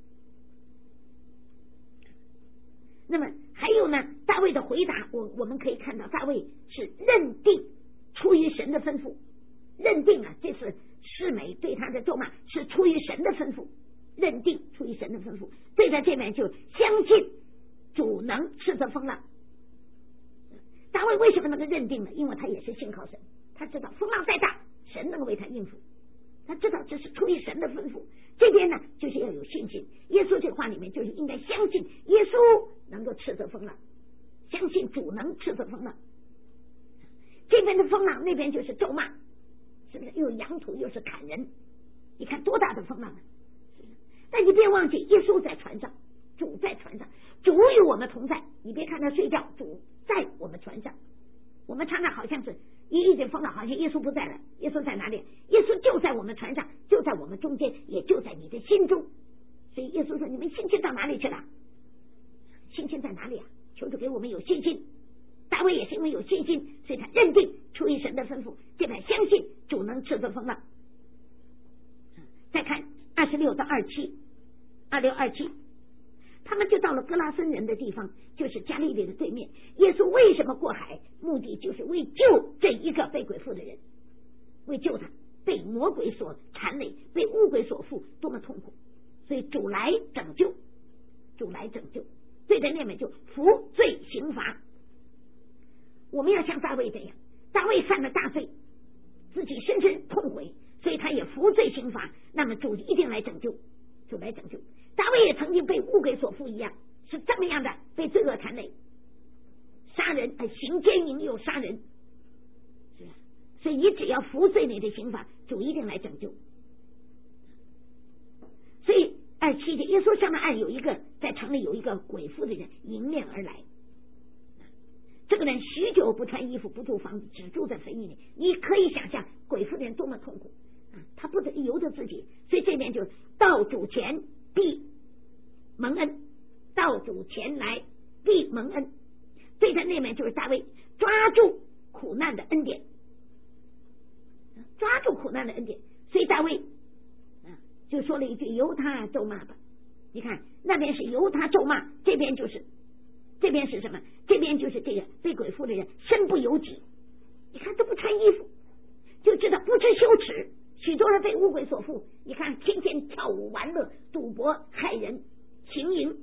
S1: 那么还有呢，大卫的回答，我我们可以看到大卫是认定出于神的吩咐，认定啊，这是世美对他的咒骂是出于神的吩咐，认定出于神的吩咐。对在这边就相信主能斥责风浪。大卫为什么能够认定呢？因为他也是信靠神，他知道风浪再大，神能够为他应付，他知道这是出于神的吩咐。这边呢，就是要有信心。耶稣这话里面就是应该相信耶稣能够斥责风浪，相信主能斥责风浪。这边的风浪，那边就是咒骂，是不是？又扬土又是砍人，你看多大的风浪啊！是不是？但你别忘记，耶稣在船上，主在船上，主与我们同在。你别看他睡觉，主在我们船上。我们常常好像是一遇见风浪，好像耶稣不在了。耶稣在哪里？耶稣就在我们船上，就在我们中间，也就在你的心中。所以耶稣说：“你们信心到哪里去了？信心在哪里啊？求主给我们有信心。”大卫也是因为有信心，所以他认定出于神的吩咐，这边相信主能斥责风浪。再看二十六到二七，二六二七，他们就到了哥拉森人的地方，就是加利利的对面。耶稣为什么过海？目的就是为救这一个被鬼附的人，为救他被魔鬼所缠累，被污鬼所附，多么痛苦！所以主来拯救，主来拯救，对着那边就服罪刑罚。我们要像大卫这样，大卫犯了大罪，自己深深痛悔，所以他也服罪刑罚。那么主一定来拯救，主来拯救。大卫也曾经被污鬼所附一样，是这么样的被罪恶缠累，杀人，呃，行奸淫又杀人，是吧？所以你只要服罪你的刑罚，主一定来拯救。所以二七节，耶稣上了岸，有一个在城里有一个鬼附的人迎面而来。这个人许久不穿衣服，不住房子，只住在坟茔里。你可以想象鬼妇人多么痛苦啊！他不得由着自己，所以这边就到主前必蒙恩，到主前来必蒙恩。对在那边就是大卫抓住苦难的恩典，抓住苦难的恩典。所以大卫啊就说了一句：“由他咒骂吧。”你看那边是由他咒骂，这边就是这边是什么？这边就是这个被鬼附的人身不由己，你看都不穿衣服，就知道不知羞耻。许多人被污鬼所附，你看天天跳舞玩乐、赌博、害人、行淫，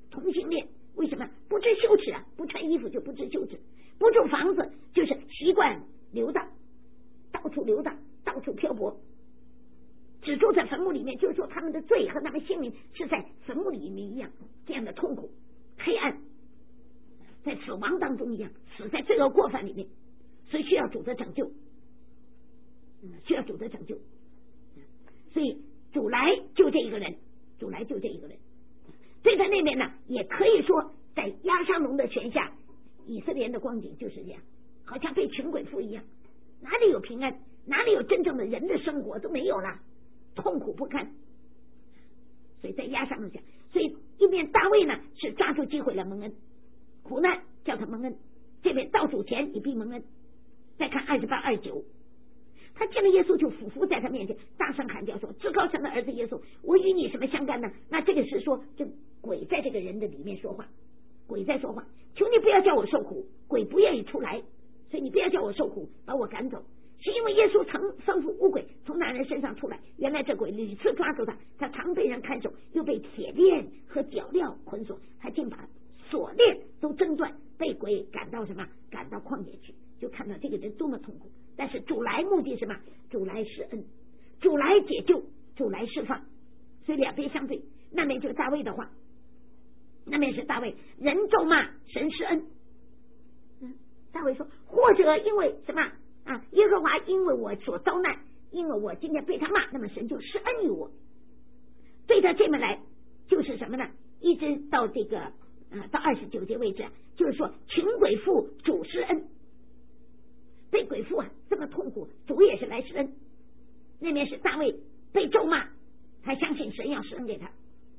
S1: 同性恋为什么不知羞耻啊？不穿衣服就不知羞耻，不住房子就是习惯游荡，到处游荡，到处漂泊，只住在坟墓里面，就是说他们的罪和他们心灵是在坟墓里面一样，这样的痛苦黑暗，在死亡当中一样，死在罪恶过犯里面，所以需要主的拯救，需要主的拯救，所以主来救这一个人，主来救这一个人。对他那边呢，也可以说在押沙龙的权下，以色列人的光景就是这样，好像被群鬼附一样，哪里有平安，哪里有真正的人的生活都没有了，痛苦不堪。所以在押沙龙下，所以一面大卫呢是抓住机会来蒙恩，苦难叫他蒙恩，这边到主前你必蒙恩。再看二十八二九，他见了耶稣就俯伏在他面前，大声喊叫说：至高神的儿子耶稣，我与你什么相干呢？那这个是说这鬼在这个人的里面说话，鬼在说话，求你不要叫我受苦，鬼不愿意出来，所以你不要叫我受苦，把我赶走。是因为耶稣曾吩咐污鬼从那人身上出来，原来这鬼屡次抓住他，他常被人看守，又被铁链和脚镣捆锁，他竟把锁链都挣断，被鬼赶到什么？赶到旷野去，就看到这个人多么痛苦。但是主来目的是什么？主来施恩，主来解救，主来释放，所以两边相对。那边就是大卫的话，那边是大卫，人咒骂神施恩。嗯，大卫说，或者因为什么啊？耶和华因为我所遭难，因为我今天被他骂，那么神就施恩于我。对他这么来就是什么呢？一直到这个啊到二十九节为止，就是说群鬼附主施恩，被鬼附啊这么痛苦，主也是来施恩。那边是大卫被咒骂，他相信神要施恩给他。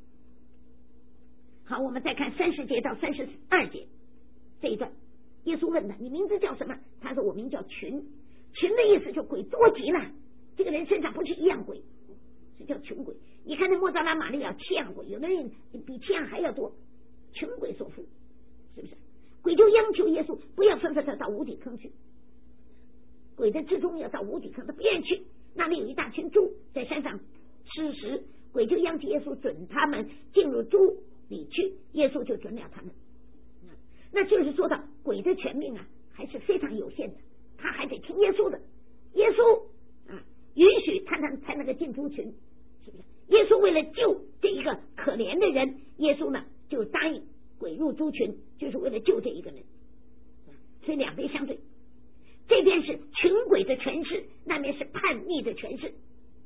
S1: 好，我们再看三十节到三十二节这一段，耶稣问他：“你名字叫什么？”他说：“我名叫群。”群的意思就鬼多极了，这个人身上不是一样鬼，是叫群鬼。你看那莫扎拉玛利亚七样鬼，有的人比七样还要多，群鬼所附，是不是？鬼就央求耶稣不要吩咐他到无底坑去，鬼的至终要到无底坑，他不愿意去。那里有一大群猪在山上吃食，鬼就央求耶稣准他们进入猪里去，耶稣就准了他们。那就是说到鬼的权柄啊，还是非常有限的，他还得听耶稣的。耶稣啊，允许他能才能够进猪群，是不是？耶稣为了救这一个可怜的人，耶稣呢就答应鬼入猪群，就是为了救这一个人。所以两边相对，这边是群鬼的权势，那边是叛逆的权势，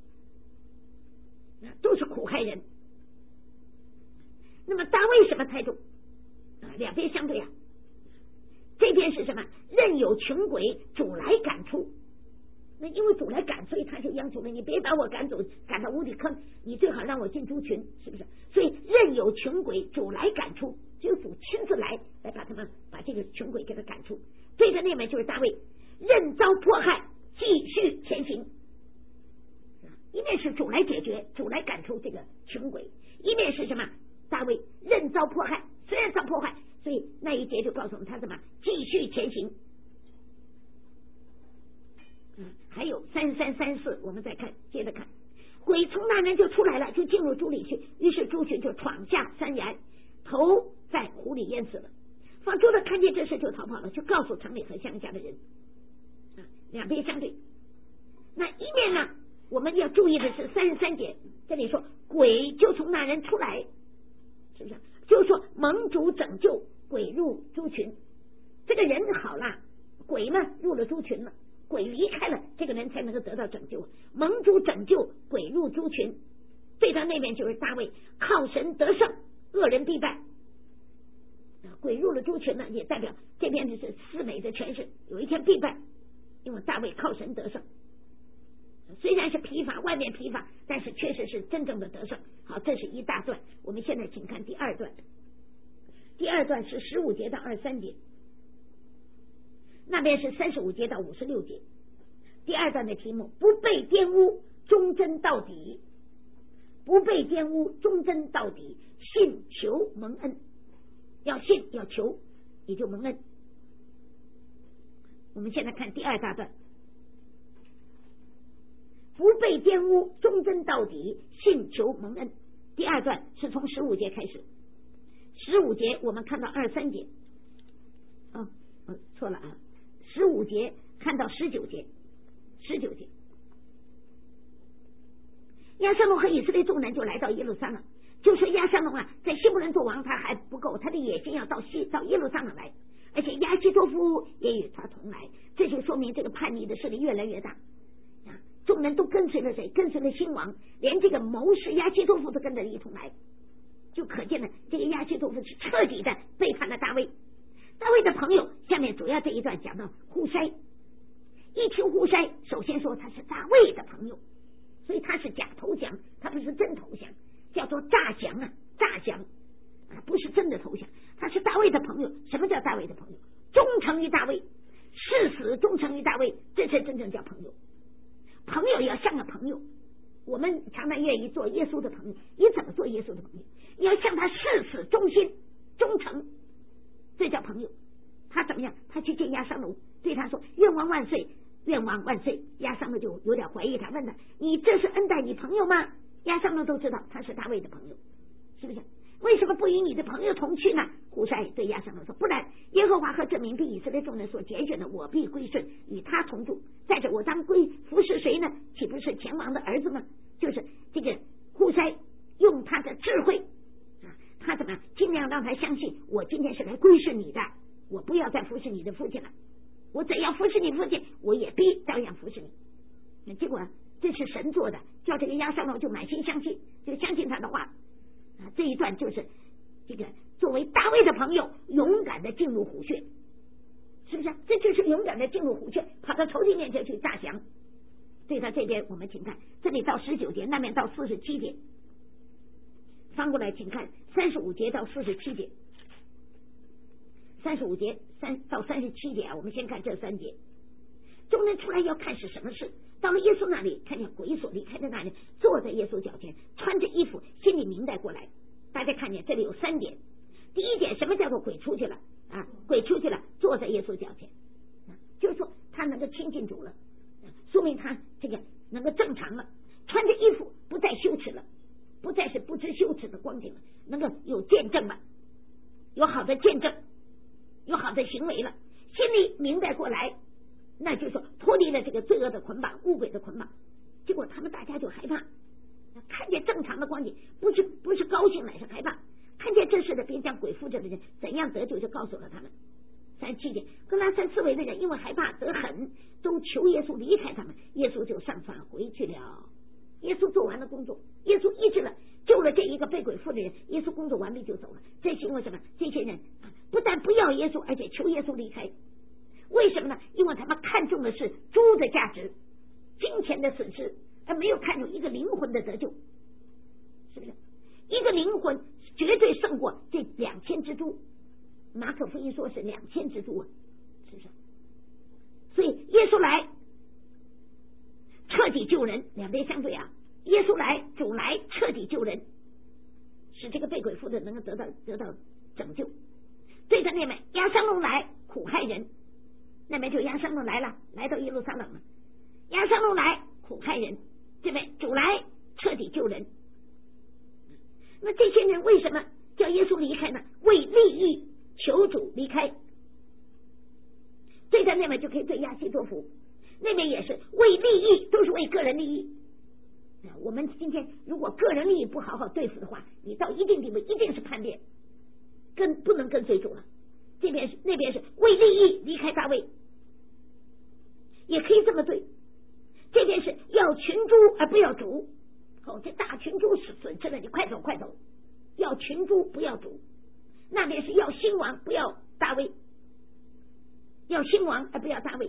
S1: 都是苦害人。那么大卫什么态度啊？两边相对啊，这边是什么？任有群鬼，主来赶出。那因为主来赶，所以他就央求了，你别把我赶走，赶到无底坑，你最好让我进猪群，是不是？所以任有群鬼，主来赶出，只有主亲自来来把他们把这个群鬼给他赶出。对着那边就是大卫，任遭迫害，继续前行。一面是主来解决，主来赶出这个群鬼，一面是什么？大卫任遭迫害，虽然遭迫害，所以那一节就告诉我们他什么？继续前行。嗯，还有三十三、三十四，我们再看，接着看，鬼从那人就出来了，就进入猪里去，于是猪群就闯下山崖，头在湖里淹死了。放猪的看见这事就逃跑了，就告诉城里和乡下的人。啊，两边相对。那一面呢，我们要注意的是三十三节，这里说鬼就从那人出来，是不是？就是说蒙主拯救，鬼入猪群。这个人好了，鬼嘛入了猪群了，鬼离开了，这个人才能够得到拯救。蒙主拯救，鬼入猪群。对到那边就是大卫靠神得胜，恶人必败。鬼入了猪群呢，也代表这边就是四美的权势，有一天必败，因为大卫靠神得胜。虽然是疲乏，外面疲乏，但是确实是真正的得胜。好，这是一大段，我们现在请看第二段。第二段是十五节到二十三节，那边是三十五节到五十六节。第二段的题目：不被玷污，忠贞到底。不被玷污，忠贞到底，信求蒙恩。要信要求，也就蒙恩。我们现在看第二大段：不被玷污，忠贞到底，信求蒙恩。第二段是从十五节开始， 十五节我们看到二十三节，哦，哦错了啊，十五节看到十九节，十九节，亚撒龙和以色列众人就来到耶路撒冷，就说亚撒龙啊，在希伯伦做王他还不够，他的野心要到西到耶路撒冷来，而且亚基多夫也与他同来，这就说明这个叛逆的势力越来越大啊！众人都跟随了谁？跟随了新王，连这个谋士亚基多夫都跟着一同来，就可见了这个亚基多夫是彻底的背叛了大卫。大卫的朋友，下面主要这一段讲到户筛，一听户筛，首先说他是大卫的朋友，所以他是假投降，他不是真投降，叫做诈降啊，诈降啊，不是真的投降，他是大卫的朋友。什么叫大卫的朋友？忠诚于大卫，誓死忠诚于大卫，这才真正叫朋友。朋友要像个朋友，我们常常愿意做耶稣的朋友，你怎么做耶稣的朋友？你要向他誓死忠心忠诚，这叫朋友。他怎么样？他去见亚撒龙，对他说愿王万岁，愿王万岁。亚撒龙就有点怀疑他，问他你这是恩待你朋友吗？亚撒龙都知道他是大卫的朋友，是不是？为什么不与你的朋友同去呢？户筛对亚撒龙说，不然耶和华和这民被以色列众人所拣选的，我必归顺与他同住。再者我当归服侍谁呢？岂不是前王的儿子吗？就是这个户筛用他的智慧啊，他怎么尽量让他相信我今天是来归顺你的，我不要再服侍你的父亲了，我怎样服侍你父亲，我也必照样服侍你。那结果这是神做的，叫这个亚撒龙就满心相信，就相信他的话啊。这一段就是这个作为大卫的朋友，勇敢的进入虎穴，是不是？这就是勇敢的进入虎穴，跑到仇敌面前去诈降。对他这边我们请看，这里到十九节，那边到四十七节，翻过来请看三十五节到四十七节，三十五节三到三十七节啊，我们先看这三节。众人出来要看是什么事，到了耶稣那里，看见鬼所离开的那里，坐在耶稣脚前，穿着衣服，心里明白过来。大家看见这里有三点。第一点，什么叫做鬼出去了啊？鬼出去了，坐在耶稣脚前，啊、就是说他能够亲近主了，啊、说明他这个能够正常了，穿着衣服不再羞耻了，不再是不知羞耻的光景了，能够有见证了，有好的见证，有好的行为了，心里明白过来，那就是说脱离了这个罪恶的捆绑，污鬼的捆绑。结果他们大家就害怕，看见正常的光景，不是不是高兴，乃是害怕。看见这事的，并将鬼附着的人怎样得救，就告诉了他们。三十七节，哥拉森四围的人因为害怕得很，都求耶稣离开他们，耶稣就上船回去了。耶稣做完了工作，耶稣医治了，救了这一个被鬼附的人，耶稣工作完毕就走了。这是因为什么？这些人不但不要耶稣，而且求耶稣离开。为什么呢？因为他们看重的是猪的价值，金钱的损失，而没有看重一个灵魂的得救，是不是？一个灵魂绝对胜过这两千只猪。马可福音说是两千只猪啊，是不是？所以耶稣来彻底救人，两边相对啊。耶稣来，主来彻底救人，使这个被鬼附的能够得到得到拯救。对着那边亚撒龙来苦害人，那边就亚撒龙来了，来到耶路撒冷了。亚撒龙来苦害人，这边主来彻底救人。那这些人为什么叫耶稣离开呢？为利益求主离开。对着那边就可以对亚基多夫，那边也是为利益，都是为个人利益。我们今天如果个人利益不好好对付的话，你到一定地步一定是叛变，跟不能跟随主了。这边是那边是为利益离开大卫，也可以这么对。这边是要群猪而不要主，哦，这大群猪是损失了，你快走快走，要群猪不要主。那边是要兴王不要大卫，要兴王而不要大卫。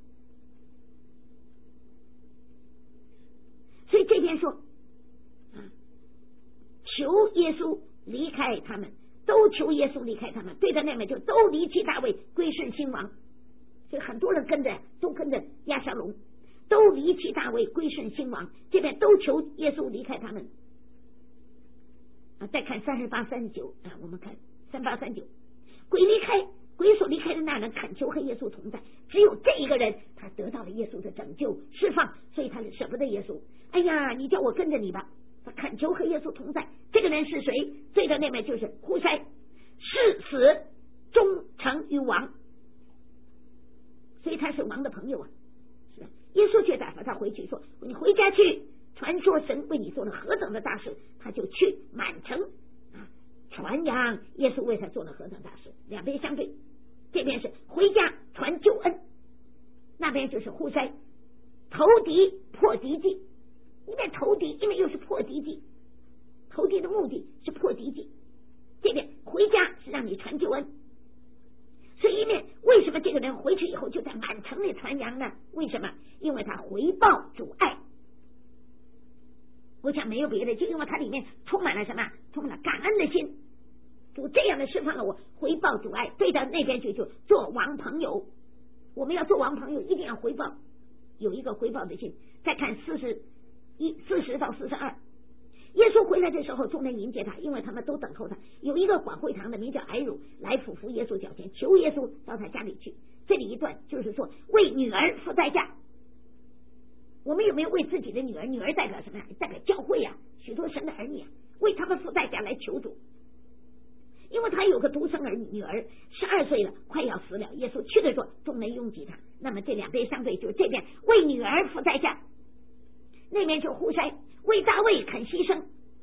S1: 所以这边说啊，求耶稣离开他们，都求耶稣离开他们。对着那边就都离弃大卫，归顺兴王。所以很多人跟着都跟着亚撒龙，都离弃大卫，归顺兴王。这边都求耶稣离开他们啊。再看三十八、三十九啊，我们看三八三九，鬼离开，鬼所离开的那人恳求和耶稣同在，只有这一个人，他得到了耶稣的拯救释放，所以他舍不得耶稣。哎呀，你叫我跟着你吧，他恳求和耶稣同在。这个人是谁？对着那边就是户筛， 誓死忠诚于王，所以他是王的朋友啊。是吧？耶稣却打发他回去说，你回家去传说神为你做了何等的大事，他就去满城啊传扬耶稣为他做了何等大事。两边相对，这边是回家传救恩，那边就是户筛投敌破敌记。一边投敌，因为又是破敌记，投敌的目的是破敌记，这边回家是让你传救恩。所以一面为什么这个人回去以后就在满城里传扬呢？为什么？因为他回报主爱。我想没有别的，就因为他里面充满了什么？充满了感恩的心。主这样的释放了我，回报主爱，对到那边去就做王朋友。我们要做王朋友，一定要回报，有一个回报的心。再看四十一四十到四十二，耶稣回来的时候，众人迎接他，因为他们都等候他。有一个管会堂的名叫睚鲁，来俯伏耶稣脚前，求耶稣到他家里去。这里一段就是说为女儿付代价。我们有没有为自己的女儿？女儿代表什么呀？代表教会呀、啊，许多神的儿女啊，为他们付代价来求主。因为他有个独生儿女儿，十二岁了，快要死了。耶稣去的时候，众人拥挤他。那么这两边相对，就这边为女儿付代价，那边就户筛为大卫肯牺牲。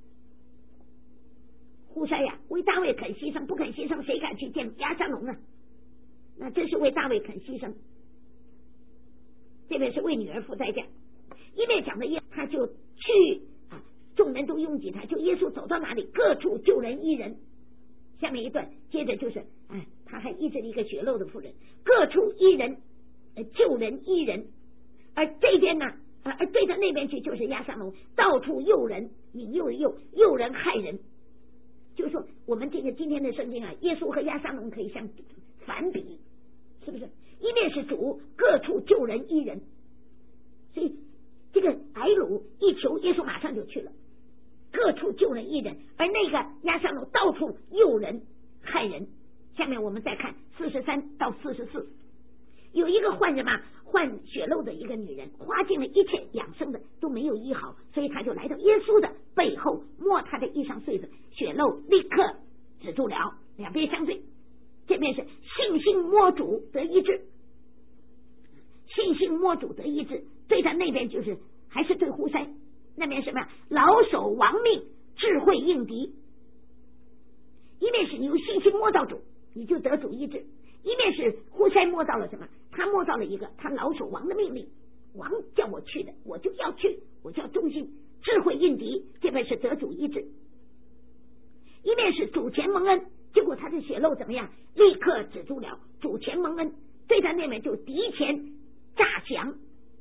S1: 户筛呀，为大卫肯牺牲，不肯牺牲，谁敢去见押沙龙啊？那这是为大卫肯牺牲。这边是为女儿付代价。一面讲的耶，他就去啊，众人都拥挤他，就耶稣走到哪里，各处救人医人。下面一段接着就是，哎，他还医治了一个血漏的妇人，各处医人，呃，救人医人。而这边呢，而对着那边去就是押沙龙，到处诱人，引诱诱诱人害人。就是说，我们这个今天的圣经啊，耶稣和押沙龙可以相反比，是不是？一面是主各处救人医人，所以这个睚鲁一求，耶稣马上就去了。各处救人一人，而那个押沙龙到处诱人害人。下面我们再看四十三到四十四，有一个患什么患血漏的一个女人，花尽了一切养生的都没有医好，所以他就来到耶稣的背后摸他的衣裳穗子，血漏立刻止住了。两边相对，这边是信心摸主得医治，信心摸主得医治，对他那边就是还是对户筛。那边什么老守亡命，智慧应敌。一面是你有信心摸到主，你就得主医治；一面是户筛摸到了什么？他摸到了一个他老守王的命令，王叫我去的，我就要去，我就要忠心。智慧应敌，这边是得主医治。一面是主前蒙恩，结果他的血漏怎么样？立刻止住了。主前蒙恩，对他那边就敌前诈降。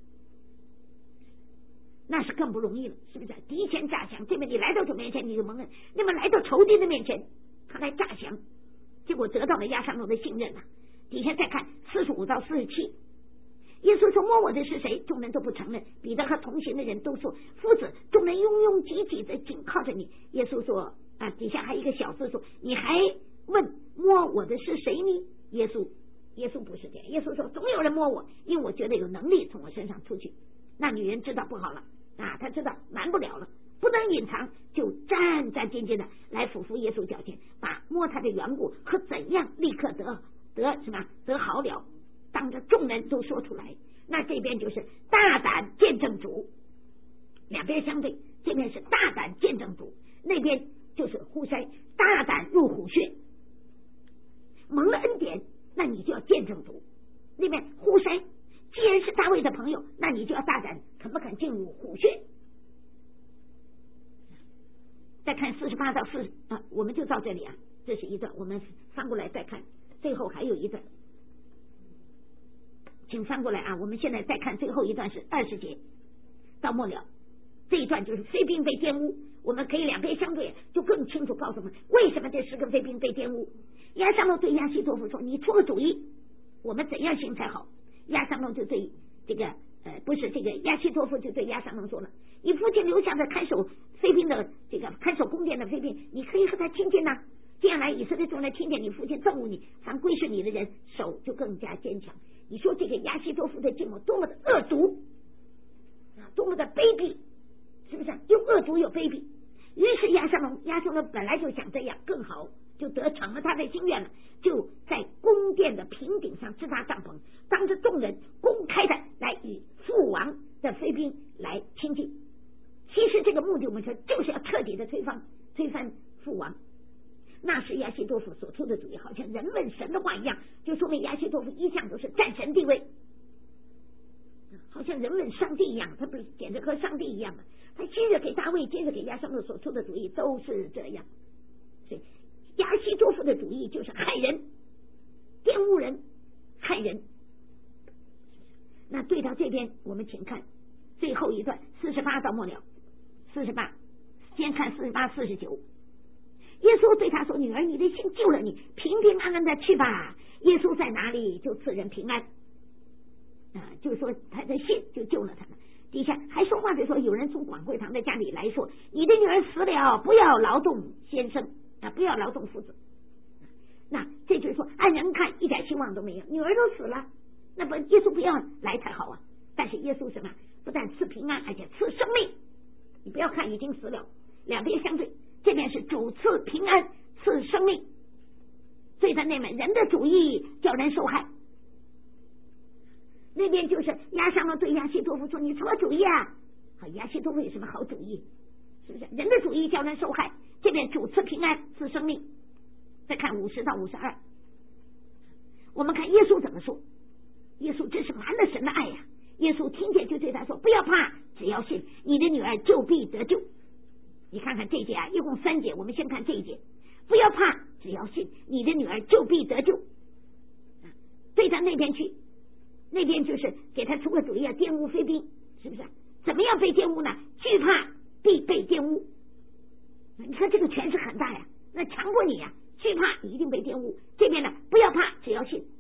S1: 那是更不容易了，是不是？敌前诈降，这边你来到主面前你就蒙恩，那么来到仇敌的面前他来诈降，结果得到了押沙龙的信任了。底下再看四十五到四十七，耶稣说摸我的是谁？众人都不承认。彼得和同行的人都说夫子，众人拥拥挤挤的紧靠着你。耶稣说啊，底下还有一个小字说你还问摸我的是谁呢？耶稣耶稣不是这样，耶稣说总有人摸我，因为我觉得有能力从我身上出去。那女人知道不好了啊，她知道瞒不了了，不能隐藏，就战战兢兢的来俯伏耶稣脚前，把摸他的缘故和怎样立刻得得什么得好了，当着众人都说出来。那这边就是大胆见证主，两边相对，这边是大胆见证主，那边就是户筛大胆入虎穴，蒙了恩典，那你就要见证主。那边户筛既然是大卫的朋友，那你就要大胆，肯不肯进入虎穴？再看四十八到四啊，我们就到这里啊，这是一段，我们翻过来再看，最后还有一段，请翻过来啊。我们现在再看最后一段是二十节到末了，这一段就是妃嫔被玷污，我们可以两边相对，就更清楚告诉我们为什么这十个妃嫔被玷污。押沙龙对亚希多夫说：“你出个主意，我们怎样行才好？”押沙龙就对这个呃，不是这个亚希多夫就对押沙龙说了：“你父亲留下的看守妃嫔的这个看守宫殿的妃嫔，你可以和他亲近呐、啊。这样来，以色列众人听见你父亲憎恶你，凡归顺你的人手就更加坚强。”你说这个亚希多夫的计谋多么的恶毒啊，多么的卑鄙，是不是？又恶毒又卑鄙。于是押沙龙，押沙龙本来就想这样更好， 就得偿了他的心愿了，就在宫殿的平顶上支搭帐篷，当着众人公开的来与父王的妃嫔来亲近。其实这个目的我们说就是要彻底的推翻推翻父王。那是亚希多夫所出的主意，好像人问神的话一样，就说明亚希多夫一向都是战神地位，好像人问上帝一样，他不是简直和上帝一样吗？他接着给大卫，接着给亚撒路所出的主意都是这样。所以亚希多夫的主意就是害人、玷污人、害人。那对到这边，我们请看最后一段四十八到末了，四十八，先看四十八、四十九。耶稣对他说：“女儿，你的心救了你，平平安安的去吧。耶稣在哪里，就赐人平安。”啊，就是说他的信就救了他们。底下还说话的说，有人从广会堂的家里来说：“你的女儿死了，不要劳动先生啊，不要劳动父子。”那这就是说，按人看一点希望都没有，女儿都死了，那不耶稣不要来才好啊。但是耶稣什么？不但赐平安，而且赐生命。你不要看已经死了，两边相对。这边是主赐平安，赐生命。对他那边人的主义叫人受害，那边就是亚撒路对亚希多夫说：“你什么主意啊？”好，亚希多夫有什么好主意？是不是人的主意叫人受害？这边主赐平安，赐生命。再看五十到五十二，我们看耶稣怎么说。耶稣真是满了神的爱呀、啊！耶稣听见就对他说：“不要怕，只要信，你的女儿就必得救。”你看看这一节啊，一共三节，我们先看这一节。不要怕，只要信，你的女儿就必得救。对他那边去，那边就是给他出个主意啊，玷污妃嫔，是不是？怎么样被玷污呢？惧怕必被玷污。你看这个权势很大呀，那强迫你呀、啊，惧怕一定被玷污。这边呢，不要怕，只要信。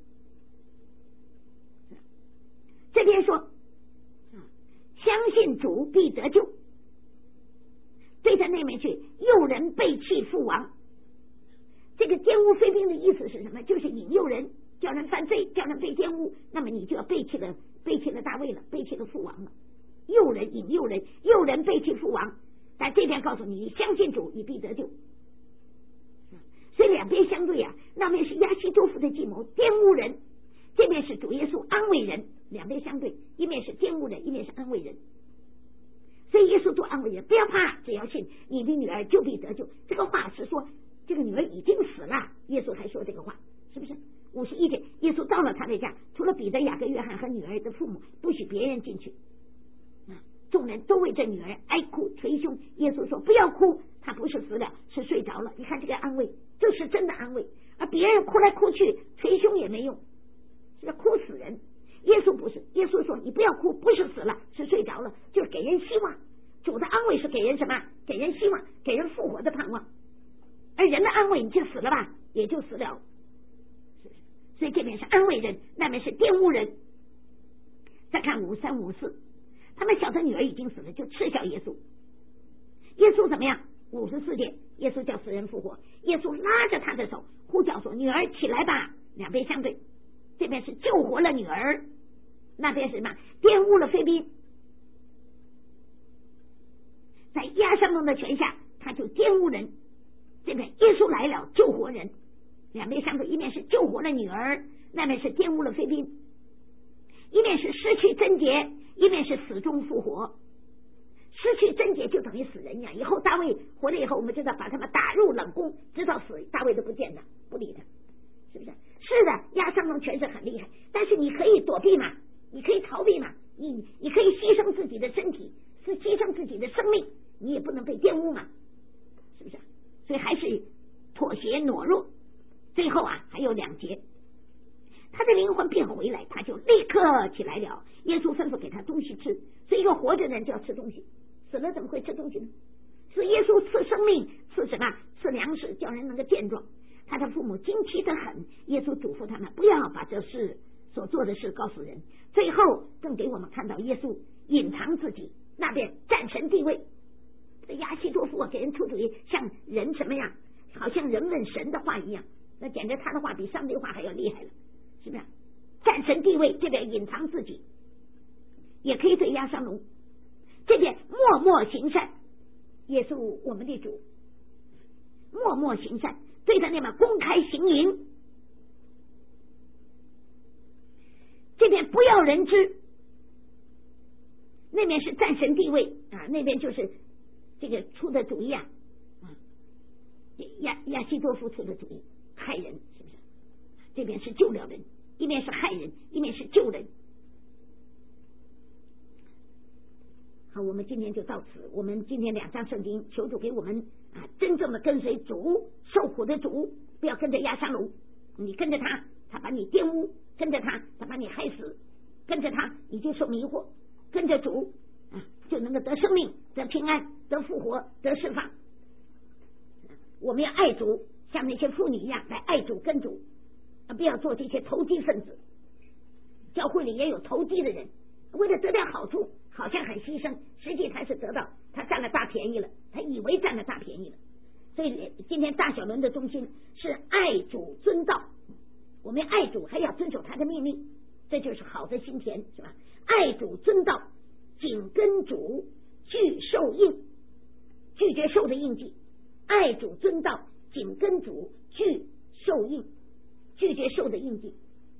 S1: 这边说，相信主必得救。对他那边去，诱人背弃父王。这个玷污妃嫔的意思是什么？就是引诱人，叫人犯罪，叫人被玷污，那么你就要背弃了背弃了大卫了，背弃了父王了。诱人引诱人，诱人背弃父王。但这边告诉你，相信主，你必得救。所以两边相对啊，那边是亚希多夫的计谋玷污人，这边是主耶稣安慰人，两边相对，一面是玷污人，一面是安慰人。所以耶稣多安慰人，不要怕，只要信，你的女儿就必得救。这个话是说这个女儿已经死了，耶稣还说这个话，是不是？五十一节，耶稣到了他的家，除了彼得、雅各、约翰和女儿的父母，不许别人进去。啊，众人都为这女儿哀哭捶胸。耶稣说：“不要哭，她不是死了，是睡着了。”你看这个安慰，这是真的安慰。而别人哭来哭去，捶胸也没用，是要哭死人。耶稣不是，耶稣说：“你不要哭，不是死了，是睡着了。”就是给人希望。主的安慰是给人什么？给人希望，给人复活的盼望。而人的安慰，你就死了吧，也就死了。所以这边是安慰人，那边是玷污人。再看五三五四，他们晓得女儿已经死了，就嗤笑耶稣。耶稣怎么样？五十四节，耶稣叫死人复活。耶稣拉着他的手，呼叫说：“女儿起来吧！”两边相对，这边是救活了女儿，那边是什么？玷污了妃嫔。在亚撒路的权下，他就玷污人。这边耶稣来了，救活人。两边相对，一面是救活了女儿，那边是玷污了妃嫔；一面是失去贞洁，一面是死中复活。失去贞洁就等于死人呀！以后大卫活了以后，我们知道把他们打入冷宫，直到死，大卫都不见了，不理他，是不是？是的，亚撒路权势很厉害，但是你可以躲避嘛，你可以逃避嘛，你你可以牺牲自己的身体，是牺牲自己的生命，你也不能被玷污嘛，是不是？所以还是妥协懦弱。最后啊，还有两节，他的灵魂变回来，他就立刻起来了。耶稣吩咐给他东西吃，所以一个活着的人就要吃东西，死了怎么会吃东西呢？是耶稣赐生命，赐什么？赐粮食，叫人能够健壮。他的父母惊奇的很，耶稣嘱咐他们不要把这事所做的事告诉人。最后更给我们看到耶稣隐藏自己，那边战神地位。这亚希多夫给人出主意，像人什么样？好像人问神的话一样，那简直他的话比上帝话还要厉害了，是不是？战神地位，这边隐藏自己，也可以对亚撒路，这边默默行善。耶稣我们的主默默行善， 对着那边公开行淫，这边不要人知，那边是战神地位啊，那边就是这个出的主意啊，亚亚西多夫出的主意，害人，是不是？这边是救了人，一面是害人，一面是救人。好，我们今天就到此。我们今天两章圣经，求主给我们啊，真正的跟随主，受苦的主，不要跟着亚沙龙。你跟着他，他把你玷污；跟着他，他把你害死；跟着他，你就受迷惑；跟着主啊，就能够得生命、得平安、得复活、得释放。我们要爱主，像那些妇女一样来爱主、跟主，啊，不要做这些投机分子。教会里也有投机的人，为了得点好处，好像很牺牲，实际他是得到他占了大便宜了，他以为占了大便宜了。所以今天大小轮的中心是爱主遵道，我们爱主还要遵守他的命令，这就是好的心田，是吧？爱主遵道，紧跟主，拒受印，拒绝受的印记。爱主遵道，紧跟主，拒受印，拒绝受的印记。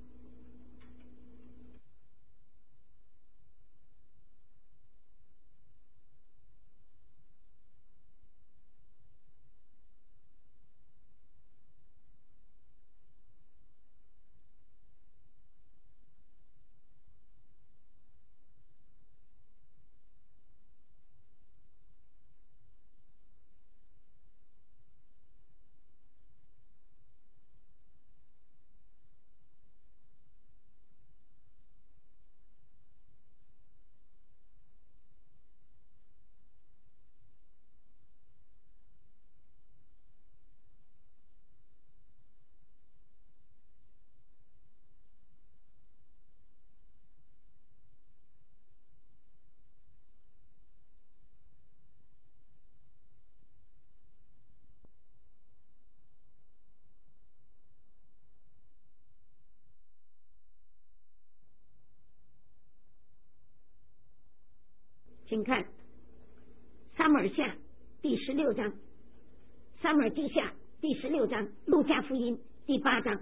S1: 请看撒母耳下第十六章，撒母耳记下第十六章，路加福音第八章，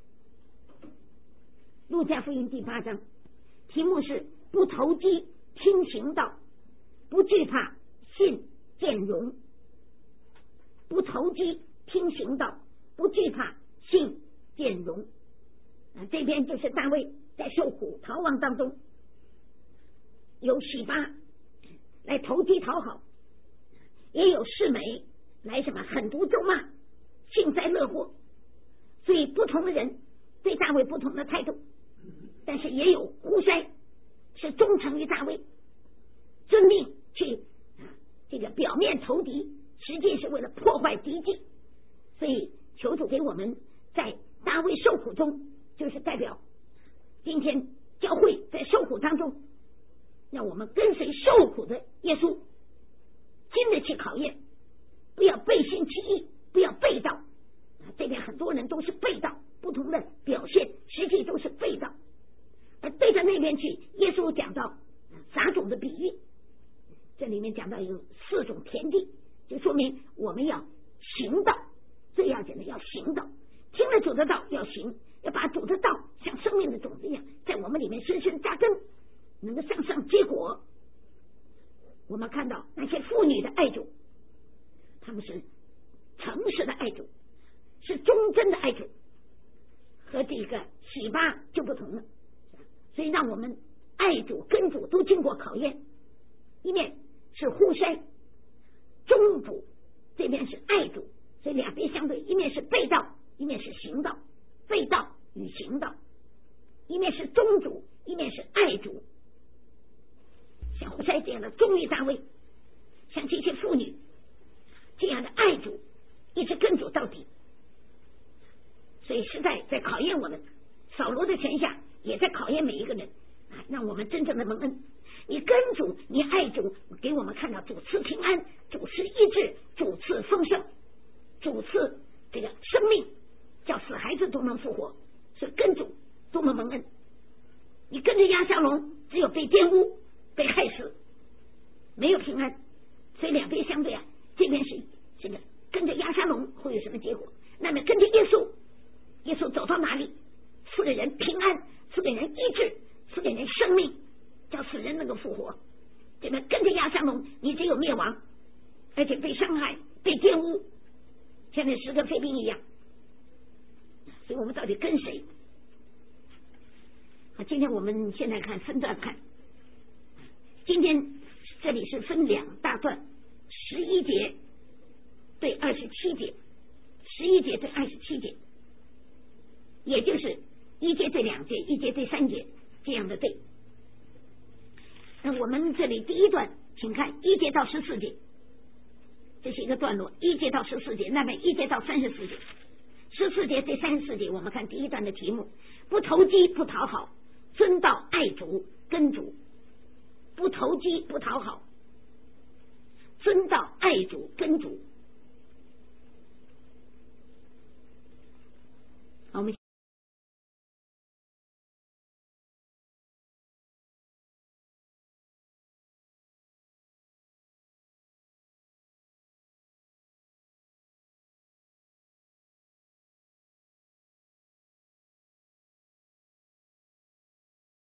S1: 路加福音第八章，题目是不投机听行道，不惧怕信见荣。不投机听行道，不惧怕信见荣。啊，这边就是大卫在受苦逃亡当中，有洗巴来投机讨好，也有世美来什么狠毒咒骂，幸灾乐祸。所以不同的人对大卫不同的态度，但是也有户筛是忠诚于大卫，遵命去这个表面投敌，实际是为了破坏敌境。所以求主给我们在大卫受苦中，就是代表今天教会在受苦当中，让我们跟随受苦的耶稣，经得起考验，不要背信弃义，不要背道。这边很多人都是背道，不同的表现实际都是背道。而对着那边去，耶稣讲到撒种的比喻，这里面讲到有四种田地，就说明我们要行道，最要紧的要行道，听了主的道要行，要把主的道像生命的种子一样在我们里面深深扎根，能够向上结果。我们看到那些妇女的爱主，他们是诚实的爱主，是忠贞的爱主，和这个洗巴就不同了。所以让我们爱主跟主都经过考验，一面是户筛忠主，这边是爱主，所以两边相对，一面是背道，一面是行道，背道与行道，一面是忠主，一面是爱主。像户筛这样的忠于大卫，像这些妇女这样的爱主，一直跟主到底。所以实在在考验我们，扫罗的权下也在考验每一个人，让我们真正的蒙恩。你跟主，你爱主，给我们看到主赐平安，主赐医治，主赐丰盛，主赐这个生命，叫死孩子都能复活。所以跟主多么蒙恩。你跟着亚沙龙，只有被玷污，被害死，没有平安。所以两边相对啊，这边是这个跟着亚沙龙会有什么结果？ 那么跟着耶稣，耶稣走到哪里，赐给人平安，赐给人医治，赐给人生命，叫死人能够复活。对吧？跟着亚撒龙，你只有灭亡，而且被伤害，被玷污，像那十个飞兵一样。所以我们到底跟谁？好，今天我们现在看分段看，今天这里是分两大段，十一节对二十七节，十一节对二十七节，也就是一节对两节，一节对三节这样的对。那我们这里第一段，请看一节到十四节，这是一个段落，一节到十四节，那么一节到三十四节，十四节对三十四节，我们看第一段的题目：不投机不讨好，遵道爱主跟主。不投机不讨好，